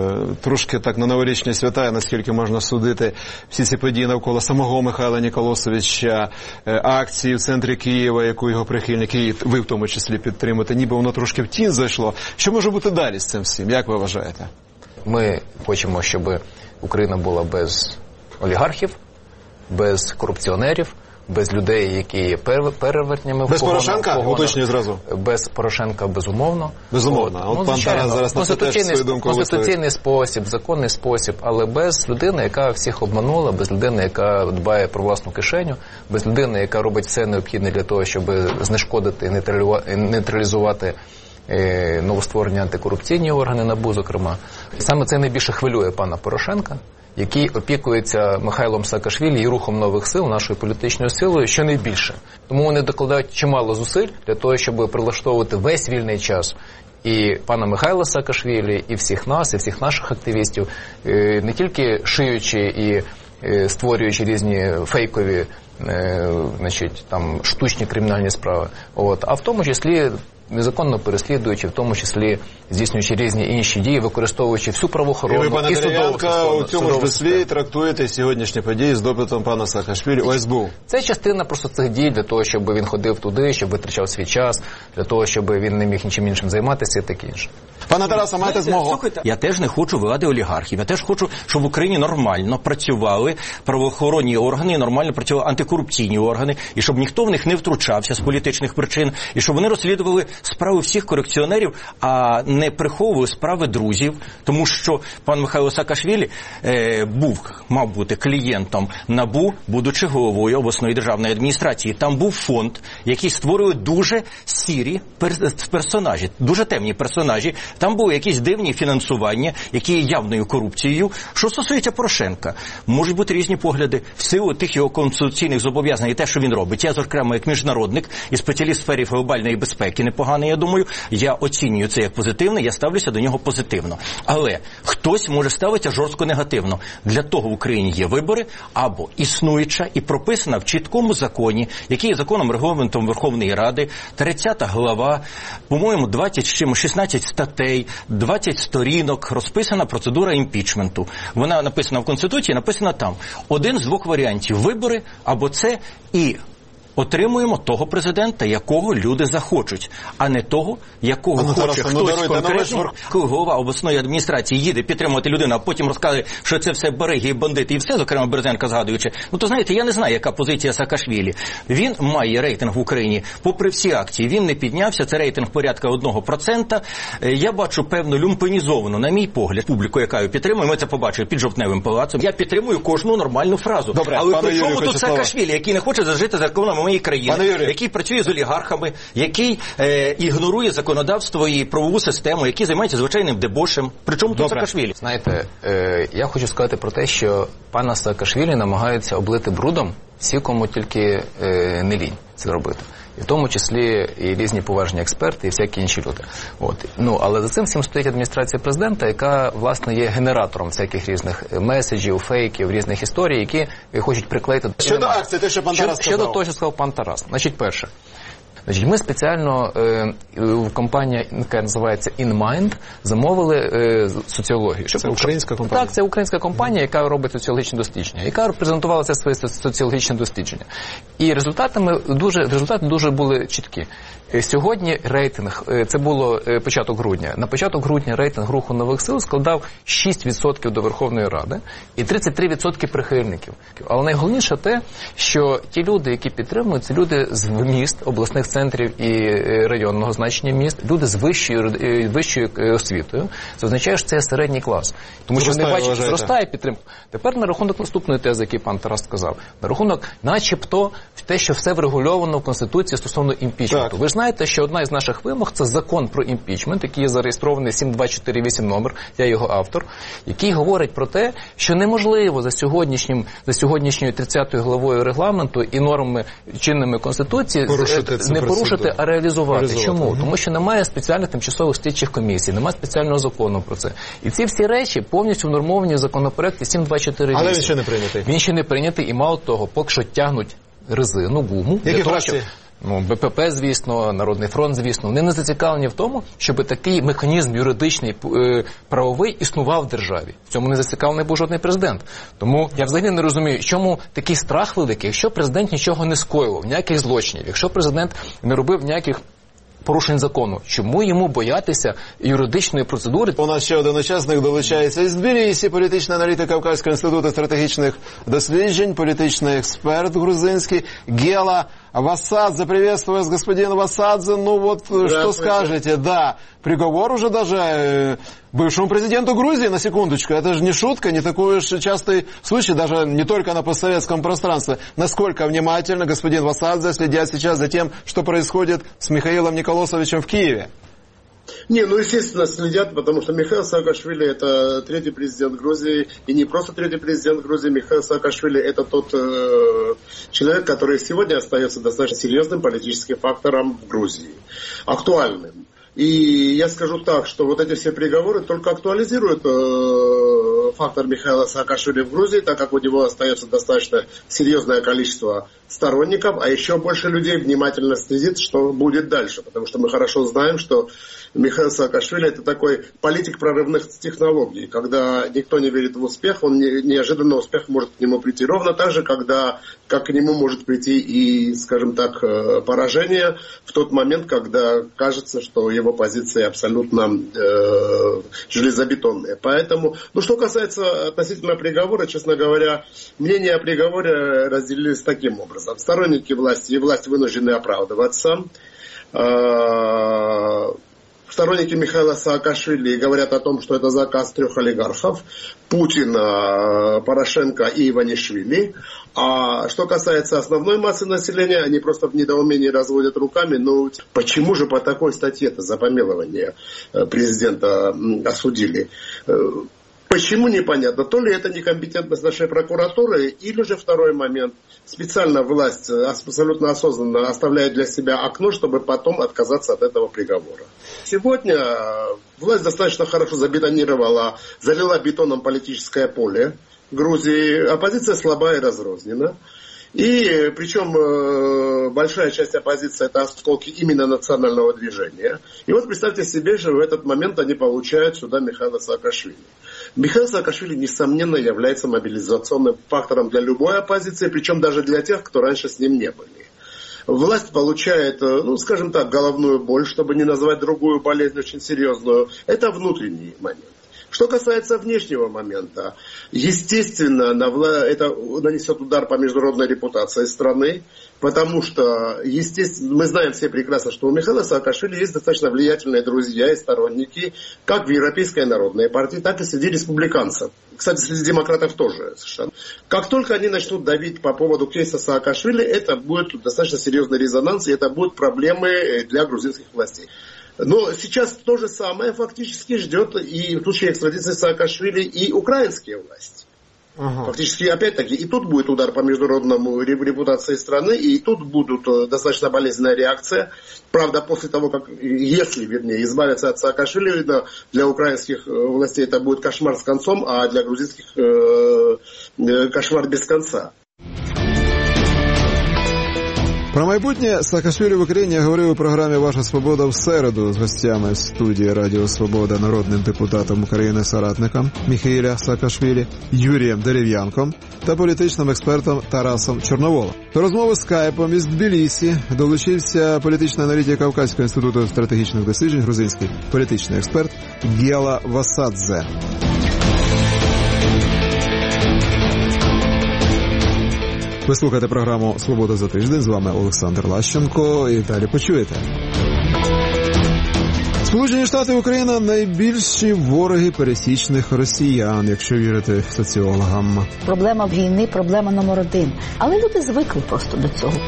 трошки так на новорічні свята, наскільки можна судити, всі ці події навколо самого Михайла Ніколосовича, акції в центрі Києва, яку його прихильники, ви в тому числі підтримуєте, ніби воно трошки в тінь зайшло. Що може бути далі з цим всім? Як ви вважаєте? Ми хочемо, щоб Україна була без олігархів, без корупціонерів, без людей, які є перевертнями. Без Порошенка? Уточнюю зразу. Без Порошенка, безумовно. Безумовно. От, От ну, пан Тарас зараз на це теж свою думку висловить. Конституційний спосіб, законний спосіб, але без людини, яка всіх обманула, без людини, яка дбає про власну кишеню, без людини, яка робить все необхідне для того, щоб знешкодити і нейтралізувати новостворені антикорупційні органи НАБУ, зокрема. І саме це найбільше хвилює пана Порошенка, який опікується Михайлом Саакашвілі і рухом нових сил, нашою політичною силою, що найбільше. Тому вони докладають чимало зусиль для того, щоб прилаштовувати весь вільний час і пана Михайла Саакашвілі, і всіх нас, і всіх наших активістів, не тільки шиючи і створюючи різні фейкові, значить, там, штучні кримінальні справи, от, а в тому числі незаконно переслідуючи, в тому числі здійснюючи різні інші дії, використовуючи всю правоохорону і, ви, пане і судову у цьому ж числі трактуєте сьогоднішні події з допитом пана Саакашвілі у ес бе у. Це частина просто цих дій для того, щоб він ходив туди, щоб витрачав свій час, для того, щоб він не міг нічим іншим займатися і таке інше. Пане Тарасе, маєте змогу? Я теж не хочу влади олігархів. Я теж хочу, щоб в Україні нормально працювали правоохоронні органи, нормально працювали антикорупційні органи, і щоб ніхто в них не втручався з політичних причин, і щоб вони розслідували справи всіх корупціонерів, а не приховували справи друзів, тому що пан Михайло Саакашвілі е, був, мав бути клієнтом НАБУ, будучи головою обласної державної адміністрації. Там був фонд, який створює дуже сірі пер- персонажі, дуже темні персонажі. Там були якісь дивні фінансування, які є явною корупцією. Що стосується Порошенка, можуть бути різні погляди в силу тих його конституційних зобов'язань і те, що він робить. Я, зокрема, як міжнародник і спеціаліст в сфері глобальної безпеки непоганий, я думаю, я оцінюю це як позитивне, я ставлюся до нього позитивно. Але хтось може ставитися жорстко негативно. Для того в Україні є вибори або існуюча і прописана в чіткому законі, який є законом регламентом Верховної Ради, тридцята глава, по-моєму, двадцять з чим, шістнадцять статей, двадцять сторінок, розписана процедура імпічменту. Вона написана в Конституції, написана там. Один з двох варіантів – вибори, або це і отримуємо того президента, якого люди захочуть, а не того, якого ну, хоче Тарас, хтось ну, даруйте, конкретно. ну, Коли голова обласної адміністрації їде підтримувати людину, а потім розказує, що це все бариги і бандити і все, зокрема Березенка згадуючи, ну то знаєте, я не знаю, яка позиція Саакашвілі. Він має рейтинг в Україні, попри всі акції, він не піднявся, це рейтинг порядка одного процента. Я бачу певну люмпенізовану, на мій погляд, публіку, яка його підтримує, ми це побачили під Жовтневим палацом. Я підтримую кожну нормальну фразу. Добре, але пане при чому Юрію, тут Саакашвілі, який не хоче зажити законами моєї країни, який працює з олігархами, який е, ігнорує законодавство і правову систему, який займається звичайним дебошем. Причому тут Саакашвілі? Знаєте, е, я хочу сказати про те, що пана Саакашвілі намагаються облити брудом всі, кому тільки е, не лінь це робити. І в тому числі і різні поважні експерти, і всякі інші люди. От. Ну, але за цим всім стоїть адміністрація президента, яка, власне, є генератором всяких різних меседжів, фейків, різних історій, які хочуть приклеїти... Щодо акції, те, що пан Тарас сказав. Щодо того, що сказав пан Тарас. Значить, перше. Значить, ми спеціально е, в компанії, яка називається InMind, замовили е, соціологію. Це українська компанія? Так, це українська компанія, яка робить соціологічні дослідження, яка презентувала це своє соціологічне дослідження. І результатами дуже, результати дуже були чіткі. Сьогодні рейтинг, це було початок грудня, на початок грудня рейтинг Руху нових сил складав шість відсотків до Верховної Ради і тридцять три відсотки прихильників. Але найголовніше те, що ті люди, які підтримують, це люди з міст, обласних центрів і районного значення міст, люди з вищою, вищою освітою. Це означає, що це середній клас. Тому що вони бачать, що зростає підтримка. Тепер на рахунок наступної тези, який пан Тарас сказав, на рахунок начебто те, що все врегульовано в Конституції стосовно імпічменту. Ви ж знаєте, що одна із наших вимог – це закон про імпічмент, який є зареєстрований сім два чотири вісім номер, я його автор, який говорить про те, що неможливо за сьогоднішнім, за сьогоднішньою тридцятою главою регламенту і нормами чинними Конституції порушити не порушити, а реалізувати. реалізувати. Чому? Угу. Тому що немає спеціальних тимчасових слідчих комісій, немає спеціального закону про це. І ці всі речі повністю внормовані в законопроекті сім два чотири вісім. Але він ще не прийнятий. Він ще не прийнятий і мало того, поки що тягнуть резину, гуму. Які фракції? Ну, БПП, звісно, Народний фронт, звісно, вони не зацікавлені в тому, щоб такий механізм юридичний, е, правовий існував в державі. В цьому не зацікавлений був жодний президент. Тому я взагалі не розумію, чому такий страх великий, якщо президент нічого не скоював, ніяких злочинів, якщо президент не робив ніяких порушень закону. Чому йому боятися юридичної процедури? У нас ще один учасник долучається із Тбілісі, політичний аналітик Кавказького інституту стратегічних досліджень, політичний експерт грузинський Гела Васадзе. Приветствую вас, господин Васадзе. Ну вот, что скажете? Да, приговор уже даже э, бывшему президенту Грузии, на секундочку. Это же не шутка, не такой уж частый случай, даже не только на постсоветском пространстве. Насколько внимательно господин Васадзе следят сейчас за тем, что происходит с Михаилом Николосовичем в Киеве? Не, ну, естественно, следят, потому что Михаил Саакашвили – это третий президент Грузии, и не просто третий президент Грузии. Михаил Саакашвили – это тот э, человек, который сегодня остается достаточно серьезным политическим фактором в Грузии, актуальным. И я скажу так, что вот эти все приговоры только актуализируют э, фактор Михаила Саакашвили в Грузии, так как у него остается достаточно серьезное количество сторонников, а еще больше людей внимательно следит, что будет дальше. Потому что мы хорошо знаем, что Михаил Саакашвили – это такой политик прорывных технологий. Когда никто не верит в успех, он не, неожиданно успех может к нему прийти. Ровно так же, когда, как к нему может прийти и, скажем так, поражение в тот момент, когда кажется, что его позиции абсолютно э, железобетонные. Поэтому, ну, что касается относительно приговора, честно говоря, мнения о приговоре разделились таким образом. Сторонники власти и власть вынуждены оправдываться. Сторонники Михаила Саакашвили говорят о том, что это заказ трех олигархов – Путина, Порошенко и Иванишвили. А что касается основной массы населения, они просто в недоумении разводят руками. Ну, почему же по такой статье-то за помилование президента осудили? Почему, непонятно. То ли это некомпетентность нашей прокуратуры, или же второй момент. Специально власть абсолютно осознанно оставляет для себя окно, чтобы потом отказаться от этого приговора. Сегодня власть достаточно хорошо забетонировала, залила бетоном политическое поле Грузии. Оппозиция слабая и разрознена. И причем большая часть оппозиции – это осколки именно национального движения. И вот представьте себе, что в этот момент они получают сюда Михаила Саакашвили. Михаил Саакашвили, несомненно, является мобилизационным фактором для любой оппозиции, причем даже для тех, кто раньше с ним не были. власть получает, ну, скажем так, головную боль, чтобы не назвать другую болезнь очень серьезную. Это внутренний момент. Что касается внешнего момента, естественно, это нанесет удар по международной репутации страны, потому что, естественно, мы знаем все прекрасно, что у Михаила Саакашвили есть достаточно влиятельные друзья и сторонники, как в Европейской народной партии, так и среди республиканцев. Кстати, среди демократов тоже совершенно. Как только они начнут давить по поводу кейса Саакашвили, это будет достаточно серьезный резонанс, и это будут проблемы для грузинских властей. Но сейчас то же самое фактически ждет и в случае экстрадиции Саакашвили и украинские власти. Ага. Фактически, опять-таки, и тут будет удар по международному репутации страны, и тут будут достаточно болезненная реакция. Правда, после того, как, если, вернее, избавиться от Саакашвили, для украинских властей это будет кошмар с концом, а для грузинских э, кошмар без конца. Про майбутнє Саакашвілі в Україні я говорив у програмі «Ваша свобода» в середу з гостями в студії Радіо Свобода, народним депутатом України соратником Міхаїля Саакашвілі, Юрієм Дерев'янком та політичним експертом Тарасом Чорноволом. До розмови скайпом із Тбілісі долучився політичний аналітик Кавказького інституту стратегічних досліджень, грузинський політичний експерт Гела Васадзе. Ви слухаєте програму «Свобода за тиждень». З вами Олександр Лащенко. І далі почуєте. Сполучені Штати і Україна – найбільші вороги пересічних росіян, якщо вірити соціологам. Проблема війни – проблема номер один. Але люди звикли просто до цього.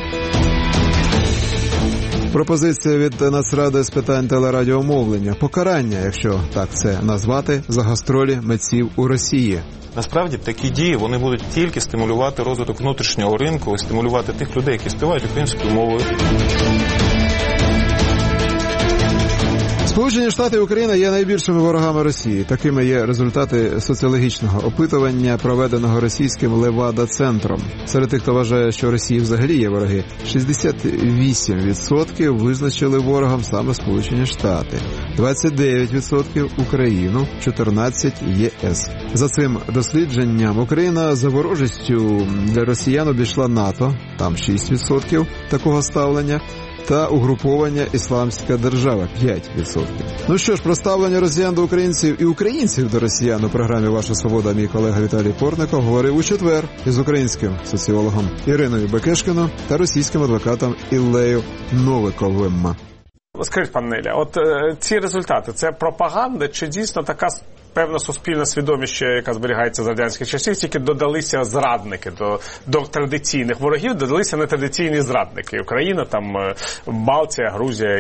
Пропозиція від Нацради з питань телерадіомовлення. Покарання, якщо так це назвати, за гастролі митців у Росії. Насправді, такі дії, вони будуть тільки стимулювати розвиток внутрішнього ринку і стимулювати тих людей, які співають українською мовою. Сполучені Штати і Україна є найбільшими ворогами Росії. Такими є результати соціологічного опитування, проведеного російським Левада-центром. Серед тих, хто вважає, що Росії взагалі є вороги, шістдесят вісім відсотків визначили ворогом саме Сполучені Штати, двадцять дев'ять відсотків Україну, чотирнадцять ЄС. За цим дослідженням Україна за ворожістю для росіян обійшла НАТО, там шість відсотків такого ставлення, та угруповання «Ісламська держава» – п'ять відсотків. Ну що ж, про ставлення росіян до українців і українців до росіян у програмі «Ваша свобода» мій колега Віталій Портников говорив у четвер із українським соціологом Іриною Бекешкіною та російським адвокатом Іллею Новиковим. Скажіть, пан Неля, от е, ці результати – це пропаганда чи дійсно така певна суспільна свідомість, яка зберігається з радянських часів, тільки додалися зрадники до, до традиційних ворогів, додалися нетрадиційні зрадники. Україна, там Балтія, Грузія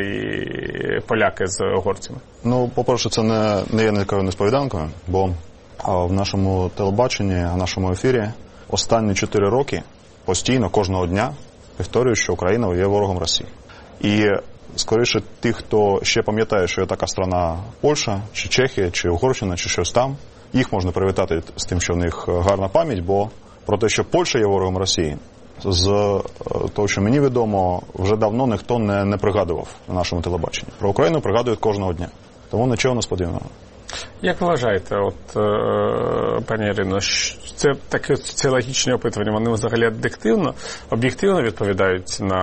і поляки з угорцями. Ну, по-перше, це не, не є ніякою несповіданкою, бо в нашому телебаченні, в нашому ефірі останні чотири роки постійно, кожного дня повторюють, що Україна є ворогом Росії. І скоріше, ті, хто ще пам'ятає, що є така страна Польща, чи Чехія, чи Угорщина, чи щось там, їх можна привітати з тим, що в них гарна пам'ять, бо про те, що Польща є ворогом Росії, з того, що мені відомо, вже давно ніхто не, не пригадував на нашому телебаченні. Про Україну пригадують кожного дня. Тому нічого несподіваного. Як ви вважаєте, от, е, пані Ірино, це таке соціологічне опитування, вони взагалі об'єктивно, об'єктивно відповідають на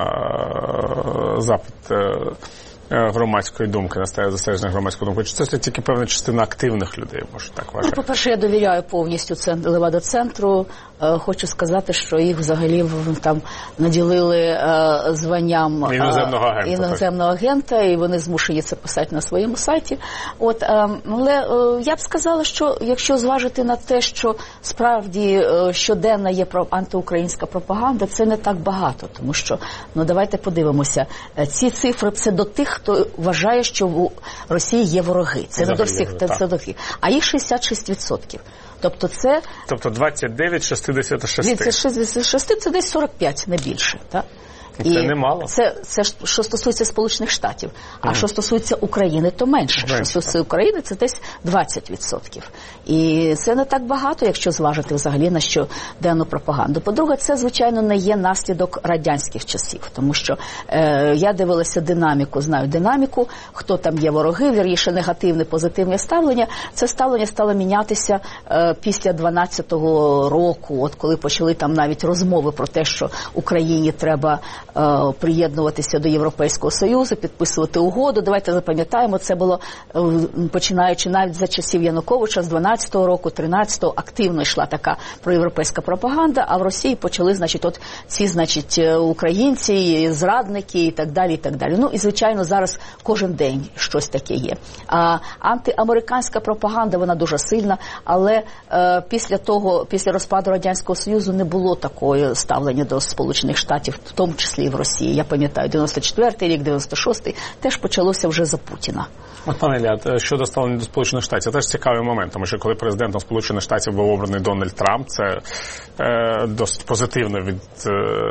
е, запит е, громадської думки, на застереження громадської думки? Чи це тільки певна частина активних людей, може так вважати? Ну, по-перше, я довіряю повністю Левада-центру. Хочу сказати, що їх взагалі там наділили е, званням іноземного агента, іноземного агента, і вони змушені це писати на своєму сайті. От, е, але е, я б сказала, що якщо зважити на те, що справді е, щоденно є антиукраїнська пропаганда, це не так багато, тому що, ну давайте подивимося, ці цифри це до тих, хто вважає, що в Росії є вороги. Це не до всіх, це до всіх. А їх шістдесят шість відсотків. Тобто це... Тобто двадцять дев'ять з шістдесят шість. шістдесят шість це десь сорок п'ять, не більше, так? Це і немало. Це, це що стосується Сполучених Штатів. А mm. що стосується України, то менше. менше. Що стосується України, це десь двадцять відсотків. І це не так багато, якщо зважити взагалі на щоденну пропаганду. По-друге, це, звичайно, не є наслідок радянських часів. Тому що е, я дивилася динаміку, знаю динаміку, хто там є вороги, вірніше негативне, позитивне ставлення. Це ставлення стало мінятися е, після дванадцятого року, от коли почали там навіть розмови про те, що Україні треба приєднуватися до Європейського Союзу, підписувати угоду. Давайте запам'ятаємо, це було починаючи навіть за часів Януковича, з дванадцятого року, тринадцятого активно йшла така проєвропейська пропаганда, а в Росії почали, значить, от ці, значить, українці, зрадники і так далі, і так далі. Ну, і, звичайно, зараз кожен день щось таке є. А антиамериканська пропаганда, вона дуже сильна, але е, після того, після розпаду Радянського Союзу не було такої ставлення до Сполучених Штатів, в тому числі і в Росії. Я пам'ятаю, дев'яносто четвертий рік, дев'яносто шостий, теж почалося вже за Путіна. От, пане Ілля, щодо ставлення до Сполучених Штатів, це теж цікавий момент, тому що коли президентом Сполучених Штатів був обраний Дональд Трамп, це е, досить позитивно від, е,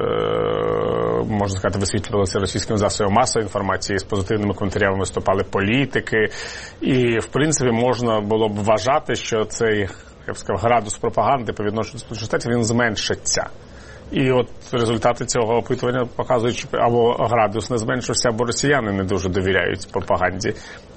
можна сказати, висвітлювалося російським засобом масової інформації, з позитивними коментарями виступали політики, і, в принципі, можна було б вважати, що цей, я б сказав, градус пропаганди по відношенню до Сполучених Штатів, він зменшиться. І от результати цього опитування показують, що або градус не зменшився, або росіяни не дуже довіряють пропаганді,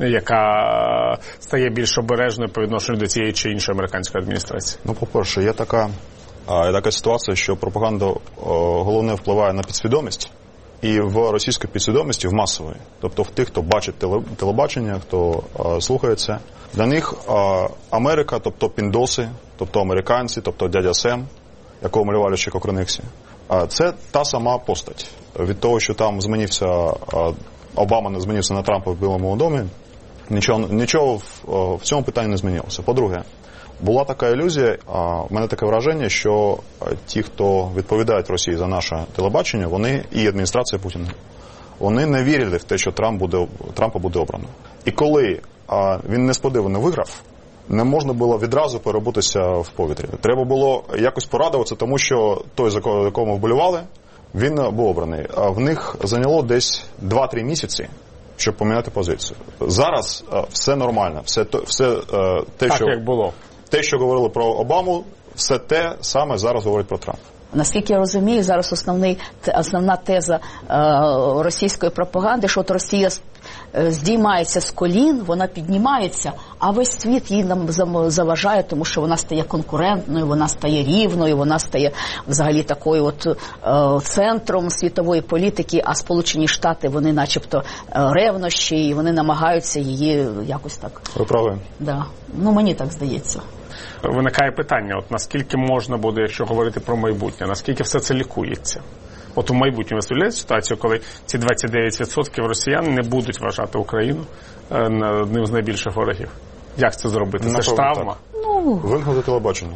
яка стає більш обережною по відношенню до цієї чи іншої американської адміністрації. Ну, по-перше, є така, є така ситуація, що пропаганда о, головне впливає на підсвідомість, і в російській підсвідомості, в масовій, тобто в тих, хто бачить теле, телебачення, хто о, слухає це, для них о, Америка, тобто піндоси, тобто американці, тобто дядя Сем, якого малювали ще Кокрониксі. Це та сама постать. Від того, що там змінився, Обама не змінився на Трампа в Білому домі, нічого, нічого в, в цьому питанні не змінилося. По-друге, була така ілюзія, в мене таке враження, що ті, хто відповідають Росії за наше телебачення, вони і адміністрація Путіна, вони не вірили в те, що Трамп буде, Трампа буде обрано. І коли він несподівано виграв, не можна було відразу перебутися в повітрі. Треба було якось порадуватися, тому що той, за якого вболівали, він був обраний. А в них зайняло десь два-три місяці, щоб поміняти позицію. Зараз все нормально. Все, все те, так, що, як було. Те, що говорили про Обаму, все те саме зараз говорить про Трампа. Наскільки я розумію, зараз основний, основна теза е, російської пропаганди, що от Росія здіймається з колін, вона піднімається, а весь світ їй нам заважає, тому що вона стає конкурентною, вона стає рівною, вона стає взагалі такою от е, центром світової політики, а Сполучені Штати, вони начебто ревнощі, і вони намагаються її якось так. Ви праві. Да. Ну, мені так здається. Виникає питання, от наскільки можна буде, якщо говорити про майбутнє, наскільки все це лікується? От у майбутньому виявляється ситуацію, коли ці двадцять дев'ять відсотків росіян не будуть вважати Україну одним з найбільших ворогів. Як це зробити? Це ж травма. Ну... Вимкнути телебачення.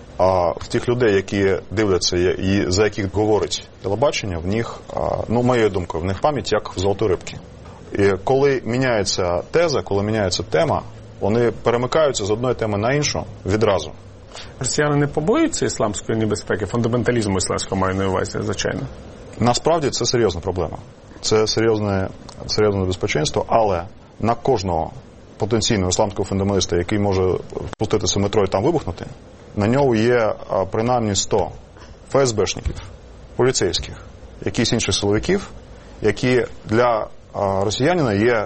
А в тих людей, які дивляться і за яких говорить телебачення, в них, ну, моєю думкою, в них пам'ять як в золотої рибки. І коли міняється теза, коли міняється тема, вони перемикаються з одної теми на іншу відразу. Росіяни не побоюються ісламської небезпеки, фундаменталізму ісламського маю на увазі, звичайно? Насправді це серйозна проблема. Це серйозне, серйозне небезпеченство, але на кожного потенційного ісламського фундаменталіста, який може спуститися в метро і там вибухнути, на нього є принаймні сто ФСБшників, поліцейських, якихось інших силовиків, які для росіянина є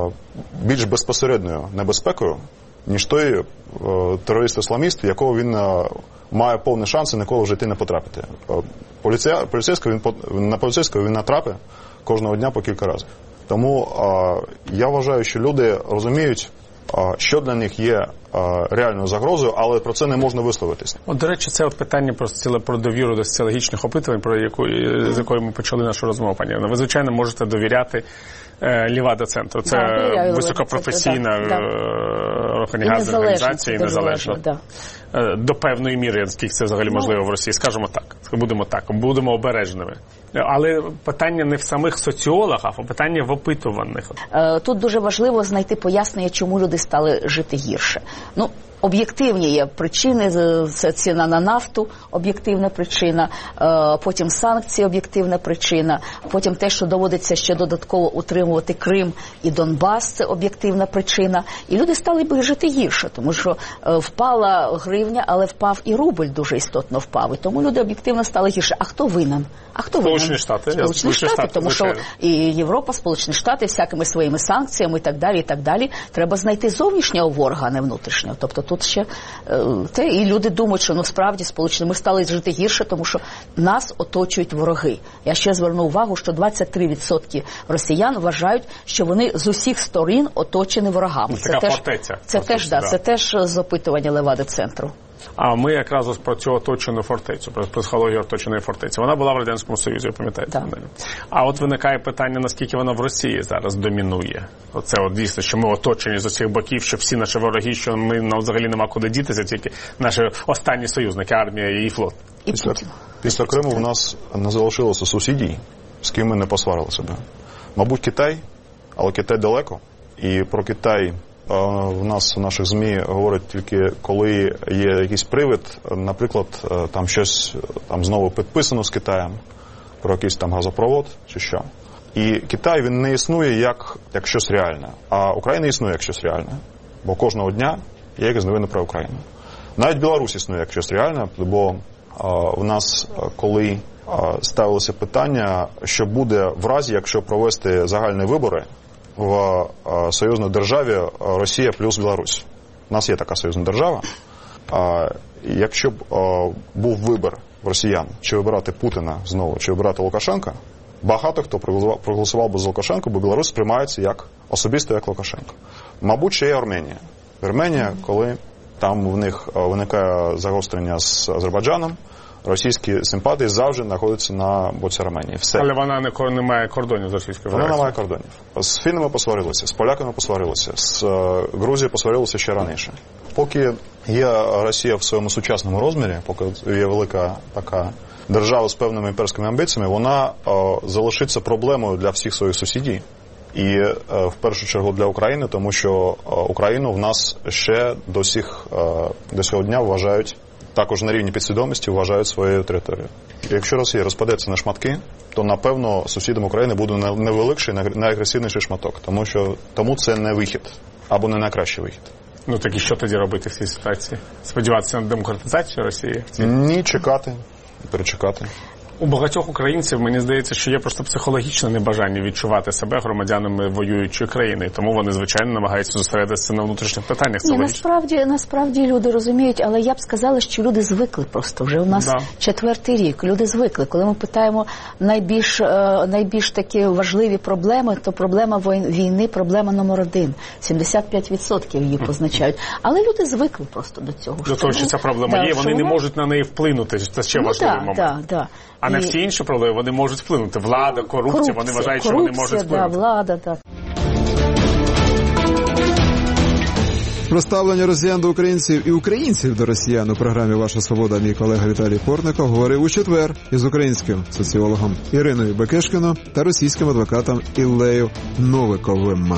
більш безпосередньою небезпекою, ніж той терорист-ісламіст, якого він має повні шанси ніколи в житті не потрапити. Поліцей, поліцейського він, на поліцейського він натрапить кожного дня по кілька разів. Тому я вважаю, що люди розуміють, що для них є реальною загрозою, але про це не можна висловитись. От, до речі, це от питання про, про довіру до соціологічних опитувань, про яку, з якої ми почали нашу розмову, пані Анна. Ви, звичайно, можете довіряти е, Лівада центру. Це да, високопрофесійна да, да. організація, організація і незалежна. Да. До певної міри, наскільки це взагалі можливо в Росії. Скажемо так, будемо так, будемо обережними. Але питання не в самих соціологах, а питання в опитуваних. Тут дуже важливо знайти пояснення, чому люди стали жити гірше. Ну, об'єктивні є причини, це ціна на нафту, об'єктивна причина, потім санкції, об'єктивна причина, потім те, що доводиться ще додатково утримувати Крим і Донбас, це об'єктивна причина. І люди стали би жити гірше, тому що впала гривня, але впав і рубль дуже істотно впав. І тому люди об'єктивно стали гірше. А хто винен? А хто винен? Сполучені Штати. Сполучені Штати, Штати, тому що і Європа, Сполучені Штати, всякими своїми санкціями і так далі, і так далі. Треба знайти зовнішнього ворога, а не внутрішнього. Тобто тут ще е, те, і люди думають, що ну справді сполучені ми стали жити гірше, тому що нас оточують вороги. Я ще зверну увагу, що двадцять три відсотки росіян вважають, що вони з усіх сторін оточені ворогами. Це, це теж, фортеця. Це теж, да, це теж з опитування Левада-центру. А ми якраз ось про цю оточену фортецю, про психологію оточеної фортеці. Вона була в Радянському Союзі, пам'ятаєте? Да. А от виникає питання, наскільки вона в Росії зараз домінує. Оце от дійсно, що ми оточені з усіх боків, що всі наші вороги, що ми нам взагалі нема куди дітися, тільки наші останні союзники, армія і флот. І після, після Криму в нас не залишилося сусідів, з ким ми не посварили себе. Мабуть, Китай, але Китай далеко. І про Китай в нас в наших ЗМІ говорять тільки, коли є якийсь привід, наприклад, там щось там знову підписано з Китаєм, про якийсь там газопровод чи що. І Китай, він не існує як, як щось реальне, а Україна існує як щось реальне, бо кожного дня є якісь новини про Україну. Навіть Білорусь існує як щось реальне, бо а, в нас, коли а, ставилося питання, що буде в разі, якщо провести загальні вибори в а, союзній державі Росія плюс Білорусь. У нас є така союзна держава. А, якщо б а, був вибір в росіян, чи вибирати Путіна знову, чи вибирати Лукашенка, багато хто проголосував би за Лукашенко, бо Білорусь сприймається як особисто як Лукашенко. Мабуть, ще є Арменія. Арменія, коли там в них виникає загострення з Азербайджаном, російські симпатії завжди знаходяться на боці Арменії. Все. Але вона не, не має кордонів з Російською Федерацією. Вона не має кордонів. З фіннами посварилися, з поляками посварилися, з Грузією посварилися ще раніше. Поки є Росія в своєму сучасному розмірі, поки є велика така держава з певними імперськими амбіціями, вона о, залишиться проблемою для всіх своїх сусідів. І о, в першу чергу для України, тому що о, Україну в нас ще до сих о, до цього дня вважають, також на рівні підсвідомості вважають своєю територією. І якщо Росія розпадеться на шматки, то, напевно, сусідам України буде невеликший, найагресивніший шматок, тому що тому це не вихід, або не найкращий вихід. Ну так і що тоді робити в цій ситуації? Сподіватися на демократизацію Росії? Ні, чекати, перечекати. У багатьох українців, мені здається, що є просто психологічне небажання відчувати себе громадянами воюючої країни. Тому вони, звичайно, намагаються зосередитися на внутрішніх питаннях. Це Ні, насправді, насправді люди розуміють, але я б сказала, що люди звикли просто. Вже у нас да. четвертий рік. Люди звикли. Коли ми питаємо найбільш, найбільш такі важливі проблеми, то проблема війни, проблема номер один. сімдесят п'ять відсотків її позначають. Але люди звикли просто до цього. До того, що ця проблема да, є, вони не можуть на неї вплинути. Це ще ну, важливий да, момент. Да, да. А і... на всі інші проблеми вони можуть вплинути. Влада, корупція, корупція вони вважають, що вони можуть вплинути. Да, влада, так. Про ставлення росіян до українців і українців до росіян у програмі «Ваша свобода» мій колега Віталій Портников говорив у четвер із українським соціологом Іриною Бекешкіно та російським адвокатом Іллею Новиковим.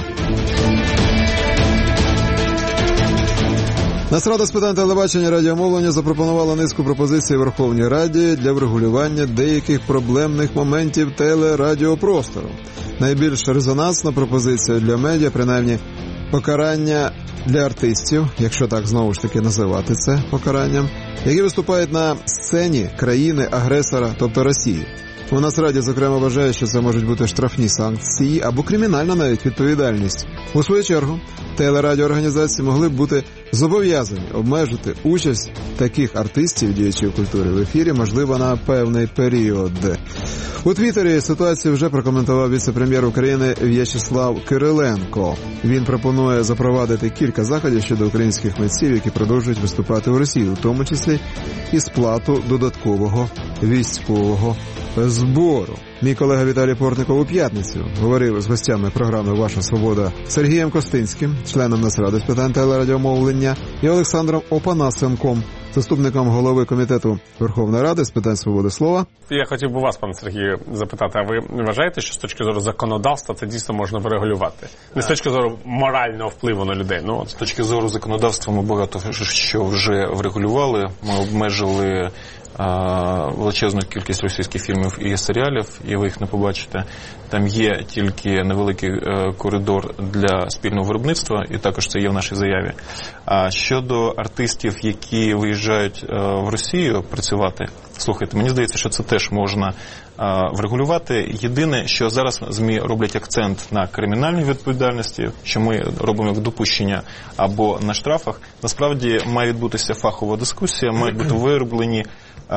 Нацрада з питань телебачення і радіомовлення запропонувала низку пропозицій Верховній Раді для врегулювання деяких проблемних моментів телерадіопростору. Найбільш резонансна пропозиція для медіа, принаймні, покарання для артистів, якщо так знову ж таки називати це покаранням, які виступають на сцені країни-агресора, тобто Росії. У Нацраді, зокрема, вважає, що це можуть бути штрафні санкції або кримінальна навіть відповідальність. У свою чергу, телерадіоорганізації могли б бути зобов'язані обмежити участь таких артистів, діячів культури в ефірі, можливо, на певний період. У Твіттері ситуацію вже прокоментував віце-прем'єр України В'ячеслав Кириленко. Він пропонує запровадити кілька заходів щодо українських митців, які продовжують виступати у Росії, у тому числі і сплату додаткового військового збору. Мій колега Віталій Портников у п'ятницю говорив з гостями програми «Ваша свобода» Сергієм Костинським, членом Нацради з питань телерадіомовлення, і Олександром Опанасенком, заступником голови Комітету Верховної Ради з питань свободи слова. Я хотів би вас, пане Сергію, запитати, а ви вважаєте, що з точки зору законодавства це дійсно можна врегулювати? Не з точки зору морального впливу на людей. Ну, от. З точки зору законодавства ми багато що вже врегулювали. Ми обмежили величезну кількість російських фільмів і серіалів, і ви їх не побачите. Там є тільки невеликий коридор для спільного виробництва, і також це є в нашій заяві. А щодо артистів, які виїжджають в Росію працювати, слухайте, мені здається, що це теж можна врегулювати. Єдине, що зараз ЗМІ роблять акцент на кримінальній відповідальності, що ми робимо як допущення або на штрафах, насправді має відбутися фахова дискусія, мають бути вироблені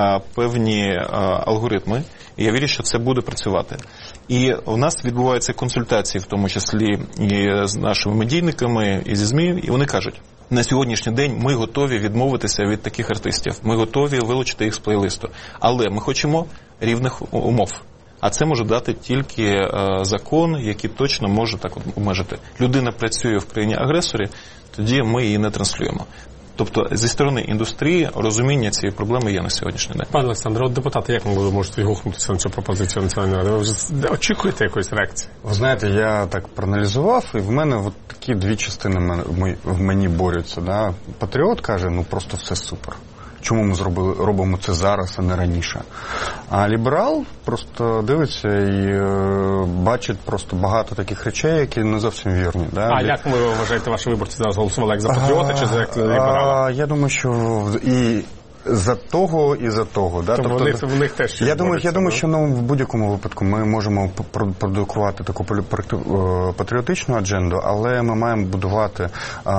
певні алгоритми, і я вірю, що це буде працювати. І у нас відбуваються консультації, в тому числі і з нашими медійниками, і зі ЗМІ, і вони кажуть, на сьогоднішній день ми готові відмовитися від таких артистів, ми готові вилучити їх з плейлисту, але ми хочемо рівних умов. А це може дати тільки е, закон, який точно може так обмежити. Людина працює в країні-агресорі, тоді ми її не транслюємо. Тобто, зі сторони індустрії розуміння цієї проблеми є на сьогоднішній день. Пане Олександре, от депутати, як ви можете відгукнутися на цю пропозицію Національної ради? Ви вже очікуєте якоїсь реакції? Ви знаєте, я так проаналізував, і в мене от такі дві частини в мені борються. Да? Патріот каже, ну просто все супер. Чому ми зробили, робимо це зараз, а не раніше? А ліберал просто дивиться і е, бачить просто багато таких речей, які не зовсім вірні. Да? А як ви вважаєте, ваші виборці зараз голосували, як за патріота чи за як ліберала? Я думаю, що і за того, і за того. Да? Тобто, тобто в них теж я думаю, я думаю, да? що ну, в будь-якому випадку ми можемо продукувати таку патріотичну адженду, але ми маємо будувати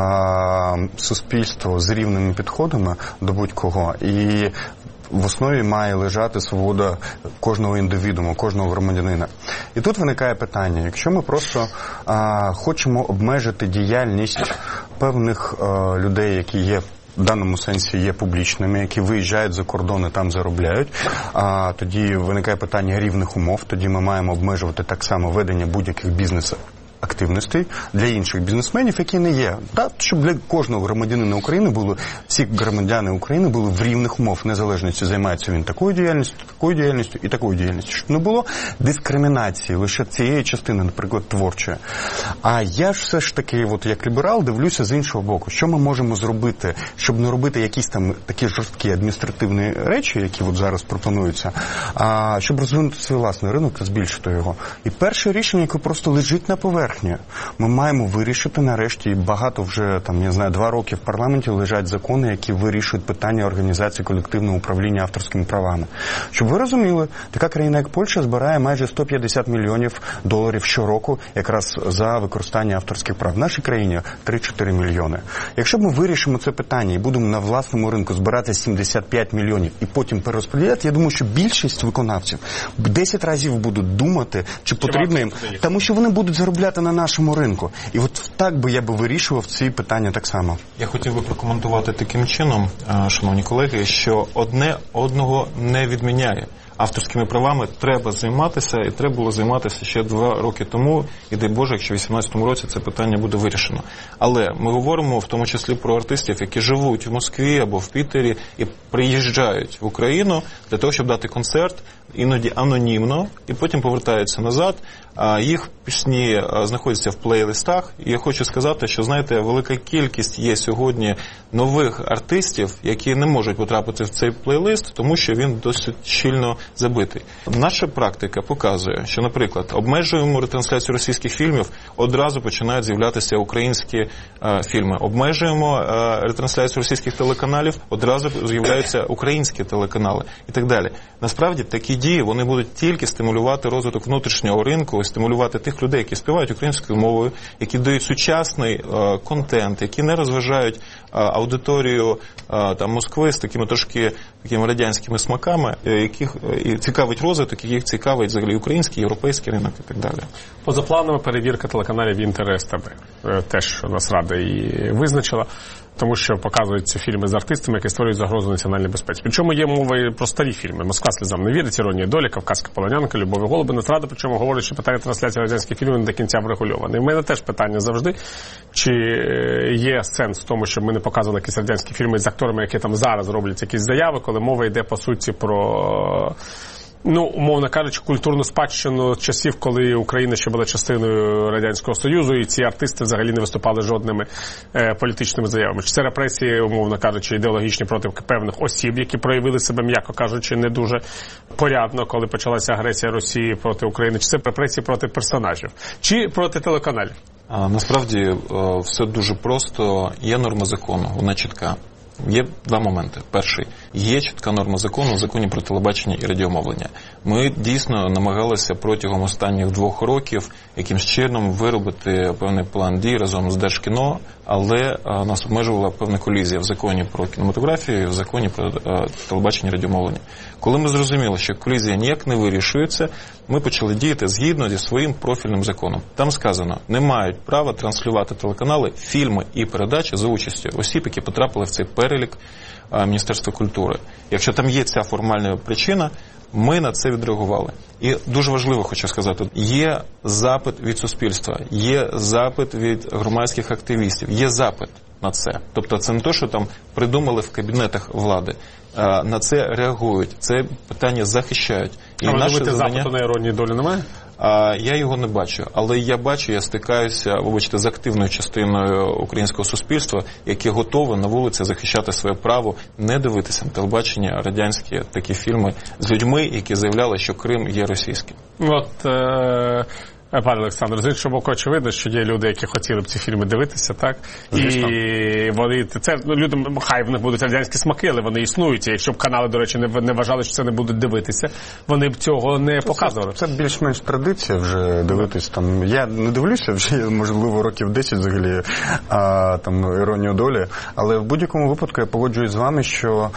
а, суспільство з рівними підходами до будь-кого. І в основі має лежати свобода кожного індивідуума, кожного громадянина. І тут виникає питання, якщо ми просто а, хочемо обмежити діяльність певних а, людей, які є в даному сенсі є публічними, які виїжджають за кордон і там заробляють, а тоді виникає питання рівних умов, тоді ми маємо обмежувати так само ведення будь-яких бізнесів активностей для інших бізнесменів, які не є. Так, щоб для кожного громадянина України було, всі громадяни України були в рівних умов, незалежності, займається він такою діяльністю, такою діяльністю і такою діяльністю. Щоб не було дискримінації лише цієї частини, наприклад, творчої. А я ж все ж таки, от як ліберал, дивлюся з іншого боку. Що ми можемо зробити, щоб не робити якісь там такі жорсткі адміністративні речі, які от зараз пропонуються, а щоб розвинути свій власний ринок і збільшити його. І перше рішення, яке просто лежить на поверхні, ми маємо вирішити нарешті, і багато вже, там, я знаю, два роки в парламенті лежать закони, які вирішують питання організації колективного управління авторськими правами. Щоб ви розуміли, така країна, як Польща, збирає майже сто п'ятдесят мільйонів доларів щороку якраз за використання авторських прав. В нашій країні три-чотири мільйони. Якщо ми вирішимо це питання і будемо на власному ринку збирати сімдесят п'ять мільйонів і потім перерозподіляти, я думаю, що більшість виконавців десять разів будуть думати, чи потрібно їм, тому що вони будуть заробляти на нашому ринку. І от так би я би вирішував ці питання так само. Я хотів би прокоментувати таким чином, шановні колеги, що одне одного не відміняє. Авторськими правами треба займатися, і треба було займатися ще два роки тому, і дай Боже, якщо в вісімнадцятому році це питання буде вирішено. Але ми говоримо в тому числі про артистів, які живуть в Москві або в Пітері і приїжджають в Україну для того, щоб дати концерт, іноді анонімно, і потім повертаються назад. А їх пісні знаходяться в плейлистах. І я хочу сказати, що, знаєте, велика кількість є сьогодні нових артистів, які не можуть потрапити в цей плейлист, тому що він досить щільно забитий. Наша практика показує, що, наприклад, обмежуємо ретрансляцію російських фільмів, одразу починають з'являтися українські е, фільми. Обмежуємо е, ретрансляцію російських телеканалів, одразу з'являються українські телеканали і так далі. Насправді, такі дії, вони будуть тільки стимулювати розвиток внутрішнього ринку, стимулювати тих людей, які співають українською мовою, які дають сучасний е, контент, які не розважають е, аудиторію е, там, Москви з такими трошки такими радянськими смаками, е, яких і цікавить розвиток, яких цікавить взагалі український, європейський ринок і так далі. Позапланова перевірка телеканалів «Інтерес ТВ». Теж нас Рада і визначила, тому що показують ці фільми з артистами, які створюють загрозу національній безпеці. Причому є мова і про старі фільми. «Москва сльозам не вірить», «Іронія долі», «Кавказька полонянка», «Любов і голуби». Нацрада, причому говорить, що питання трансляції радянських фільмів не до кінця врегульоване. І в мене теж питання завжди, чи є сенс в тому, щоб ми не показували якісь радянські фільми з акторами, які там зараз роблять якісь заяви, коли мова йде, по суті, про... Ну, умовно кажучи, культурну спадщину часів, коли Україна ще була частиною Радянського Союзу, і ці артисти взагалі не виступали жодними е, політичними заявами. Чи це репресії, умовно кажучи, ідеологічні проти певних осіб, які проявили себе, м'яко кажучи, не дуже порядно, коли почалася агресія Росії проти України, чи це репресії проти персонажів, чи проти телеканалів? А, насправді, все дуже просто. Є норма закону, вона чітка. Є два моменти. Перший – Є чітка норма закону в законі про телебачення і радіомовлення. Ми дійсно намагалися протягом останніх двох років якимсь чином виробити певний план дій разом з Держкіно, але а, нас обмежувала певна колізія в законі про кінематографію і в законі про а, телебачення і радіомовлення. Коли ми зрозуміли, що колізія ніяк не вирішується, ми почали діяти згідно зі своїм профільним законом. Там сказано, не мають права транслювати телеканали, фільми і передачі за участю осіб, які потрапили в цей перелік а, Міністерства культури. Якщо там є ця формальна причина, ми на це відреагували. І дуже важливо, хочу сказати, є запит від суспільства, є запит від громадських активістів, є запит на це. Тобто це не те, що там придумали в кабінетах влади. А, на це реагують, це питання захищають. І а ви наше думаєте, завдання... запиту на іронії долі немає? А, я його не бачу, але я бачу, я стикаюся, вибачте, з активною частиною українського суспільства, яке готове на вулиці захищати своє право не дивитися на телебачення радянські такі фільми з людьми, які заявляли, що Крим є російським. От, е- пане Олександр, з іншого боку, очевидно, що є люди, які хотіли б ці фільми дивитися, так? Звісно. І вони, це, ну, люди, хай в них будуть радянські смаки, але вони існують. І якщо б канали, до речі, не, не вважали, що це не будуть дивитися, вони б цього не це, показували. Це, це більш-менш традиція вже дивитись. Там, я не дивлюся вже, можливо, років десять взагалі, а, там, іронію долі, але в будь-якому випадку я погоджуюсь з вами, що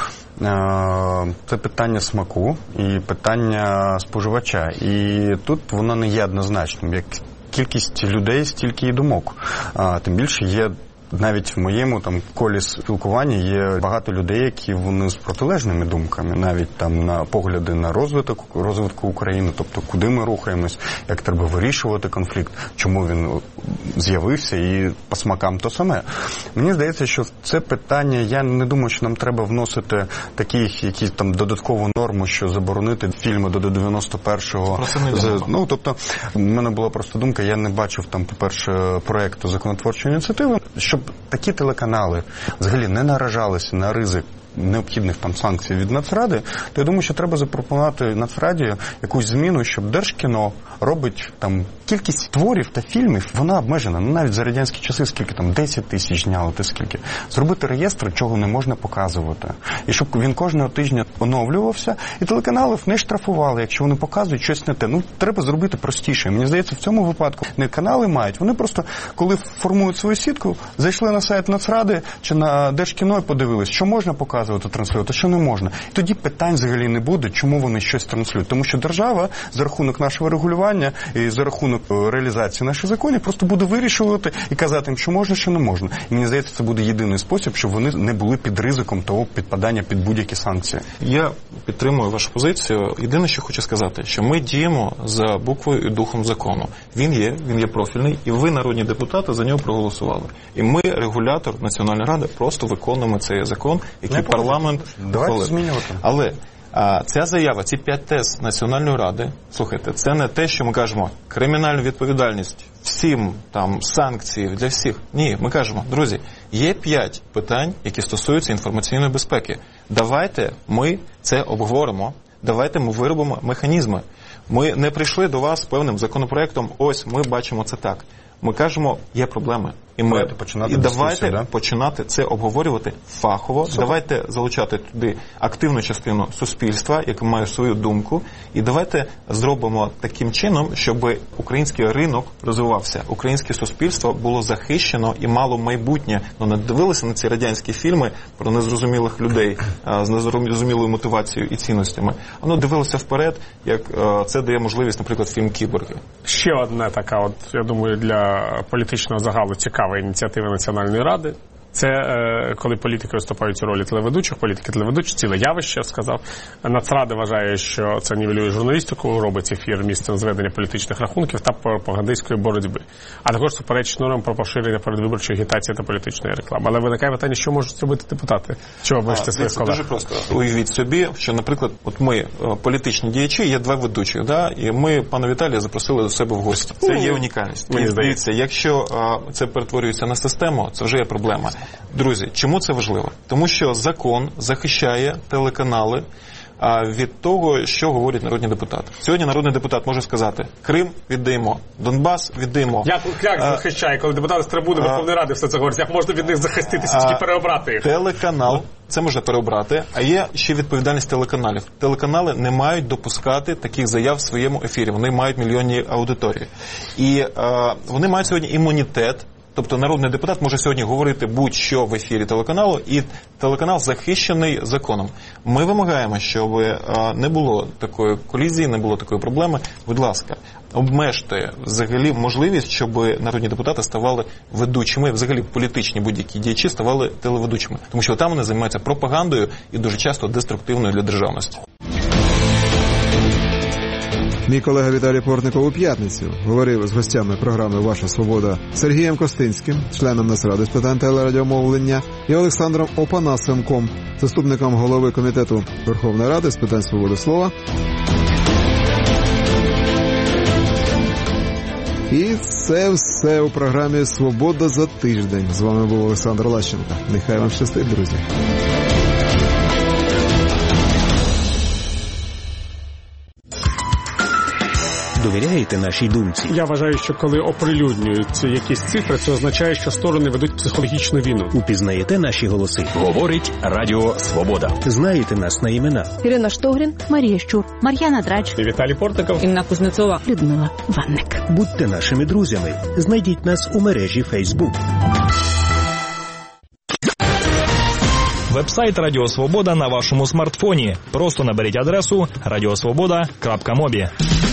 це питання смаку і питання споживача. І тут воно не є однозначним. Як кількість людей, стільки і думок. А, тим більше є навіть в моєму там колі спілкування є багато людей, які вони з протилежними думками, навіть там на погляди на розвиток розвитку України, тобто куди ми рухаємось, як треба вирішувати конфлікт, чому він з'явився, і по смакам то саме. Мені здається, що це питання, я не думаю, що нам треба вносити такі якісь там додаткову норму, що заборонити фільми до дев'яносто першого. Ну, тобто, в мене була просто думка, я не бачив там, по-перше, проєкту законотворчої ініціативи, щоб такі телеканали взагалі не наражалися на ризик необхідних там санкцій від Нацради, то я думаю, що треба запропонувати Нацраді якусь зміну, щоб Держкіно робить там кількість творів та фільмів, вона обмежена. Ну, навіть за радянські часи, скільки там, десять тисяч зняло, ти скільки. Зробити реєстр, чого не можна показувати. І щоб він кожного тижня оновлювався, і телеканалів не штрафували, якщо вони показують щось не те. Ну, треба зробити простіше. Мені здається, в цьому випадку не канали мають. Вони просто, коли формують свою сітку, зайшли на сайт Нацради чи на Держкіно і подивились, що можна показувати, транслювати, що не можна. І тоді питань взагалі не буде, чому вони щось транслюють. Тому що держава за рахунок нашого регулювання і за рахунок реалізації наших законів просто буде вирішувати і казати їм, що можна, що не можна. І мені здається, це буде єдиний спосіб, щоб вони не були під ризиком того підпадання під будь-які санкції. Я підтримую вашу позицію. Єдине, що хочу сказати, що ми діємо за буквою і духом закону. Він є, він є профільний, і ви, народні депутати, за нього проголосували. І ми, регулятор Національної ради, просто виконуємо цей закон, який парламент Давайте змінювати. Але а, ця заява, ці п'ять тез Національної ради, слухайте, це не те, що ми кажемо кримінальну відповідальність всім, там, санкції для всіх. Ні, ми кажемо, друзі, є п'ять питань, які стосуються інформаційної безпеки. Давайте ми це обговоримо, давайте ми виробимо механізми. Ми не прийшли до вас з певним законопроектом, ось ми бачимо це так. Ми кажемо, є проблеми. І, ми, давайте починати, і давайте да? починати це обговорювати фахово. Все. Давайте залучати туди активну частину суспільства, яка має свою думку. І давайте зробимо таким чином, щоб український ринок розвивався. Українське суспільство було захищено і мало майбутнє. Ну, не дивилися на ці радянські фільми про незрозумілих людей з незрозумілою мотивацією і цінностями. Воно дивилося вперед, як це дає можливість, наприклад, фільм «Кіборги». Ще одна така, от, я думаю, для політичного загалу цікава ініціатива Національної ради. Це е, коли політики виступають у ролі телеведучих, політики телеведучі, ціле явище, я сказав. Нацрада вважає, що це нівелює журналістику, робить ефір місцем зведення політичних рахунків та пропагандистської боротьби. А також суперечить нормам про поширення передвиборчої агітації та політичної реклами. Але виникає питання, що можуть зробити депутати? Чого бачите своїх колег? Дуже просто. Уявіть собі, що, наприклад, от ми, політичні діячі, є два ведучих, да? І ми пана Віталія запросили до себе в гості. Це є унікальність. Мені здається, якщо а, це перетворюється на систему, це вже є проблема. Друзі, чому це важливо? Тому що закон захищає телеканали а, від того, що говорять народні депутати. Сьогодні народний депутат може сказати: Крим віддаємо, Донбас віддаємо. Як, як захищає, коли депутати з трибуни Верховної Ради все це говорять? Як можна від них захиститися, тільки переобрати їх? Телеканал це можна переобрати, а є ще відповідальність телеканалів. Телеканали не мають допускати таких заяв в своєму ефірі, вони мають мільйонні аудиторії. І е, вони мають сьогодні імунітет. Тобто народний депутат може сьогодні говорити будь-що в ефірі телеканалу, і телеканал захищений законом. Ми вимагаємо, щоб не було такої колізії, не було такої проблеми. Будь ласка, обмежте взагалі можливість, щоб народні депутати ставали ведучими, взагалі політичні будь-які діячі ставали телеведучими. Тому що там вони займаються пропагандою і дуже часто деструктивною для державності. Мій колега Віталій Портников у п'ятницю говорив з гостями програми «Ваша свобода» Сергієм Костинським, членом Нацради з питань телерадіомовлення, і Олександром Опанасенком, заступником голови Комітету Верховної Ради з питань свободи слова. І це все у програмі «Свобода за тиждень». З вами був Олександр Лащенко. Нехай вам щастить, друзі. Довіряєте нашій думці? Я вважаю, що коли оприлюднюються якісь цифри, це означає, що сторони ведуть психологічну війну. Упізнаєте наші голоси? Говорить Радіо Свобода. Знаєте нас на імена? Ірина Штогрін, Марія Щур, Мар'яна Драч, і Віталій Портников, Інна Кузнецова, Людмила Ванник. Будьте нашими друзями. Знайдіть нас у мережі Facebook. Вебсайт Радіо Свобода на вашому смартфоні. Просто наберіть адресу радіосвобода крапка мобі.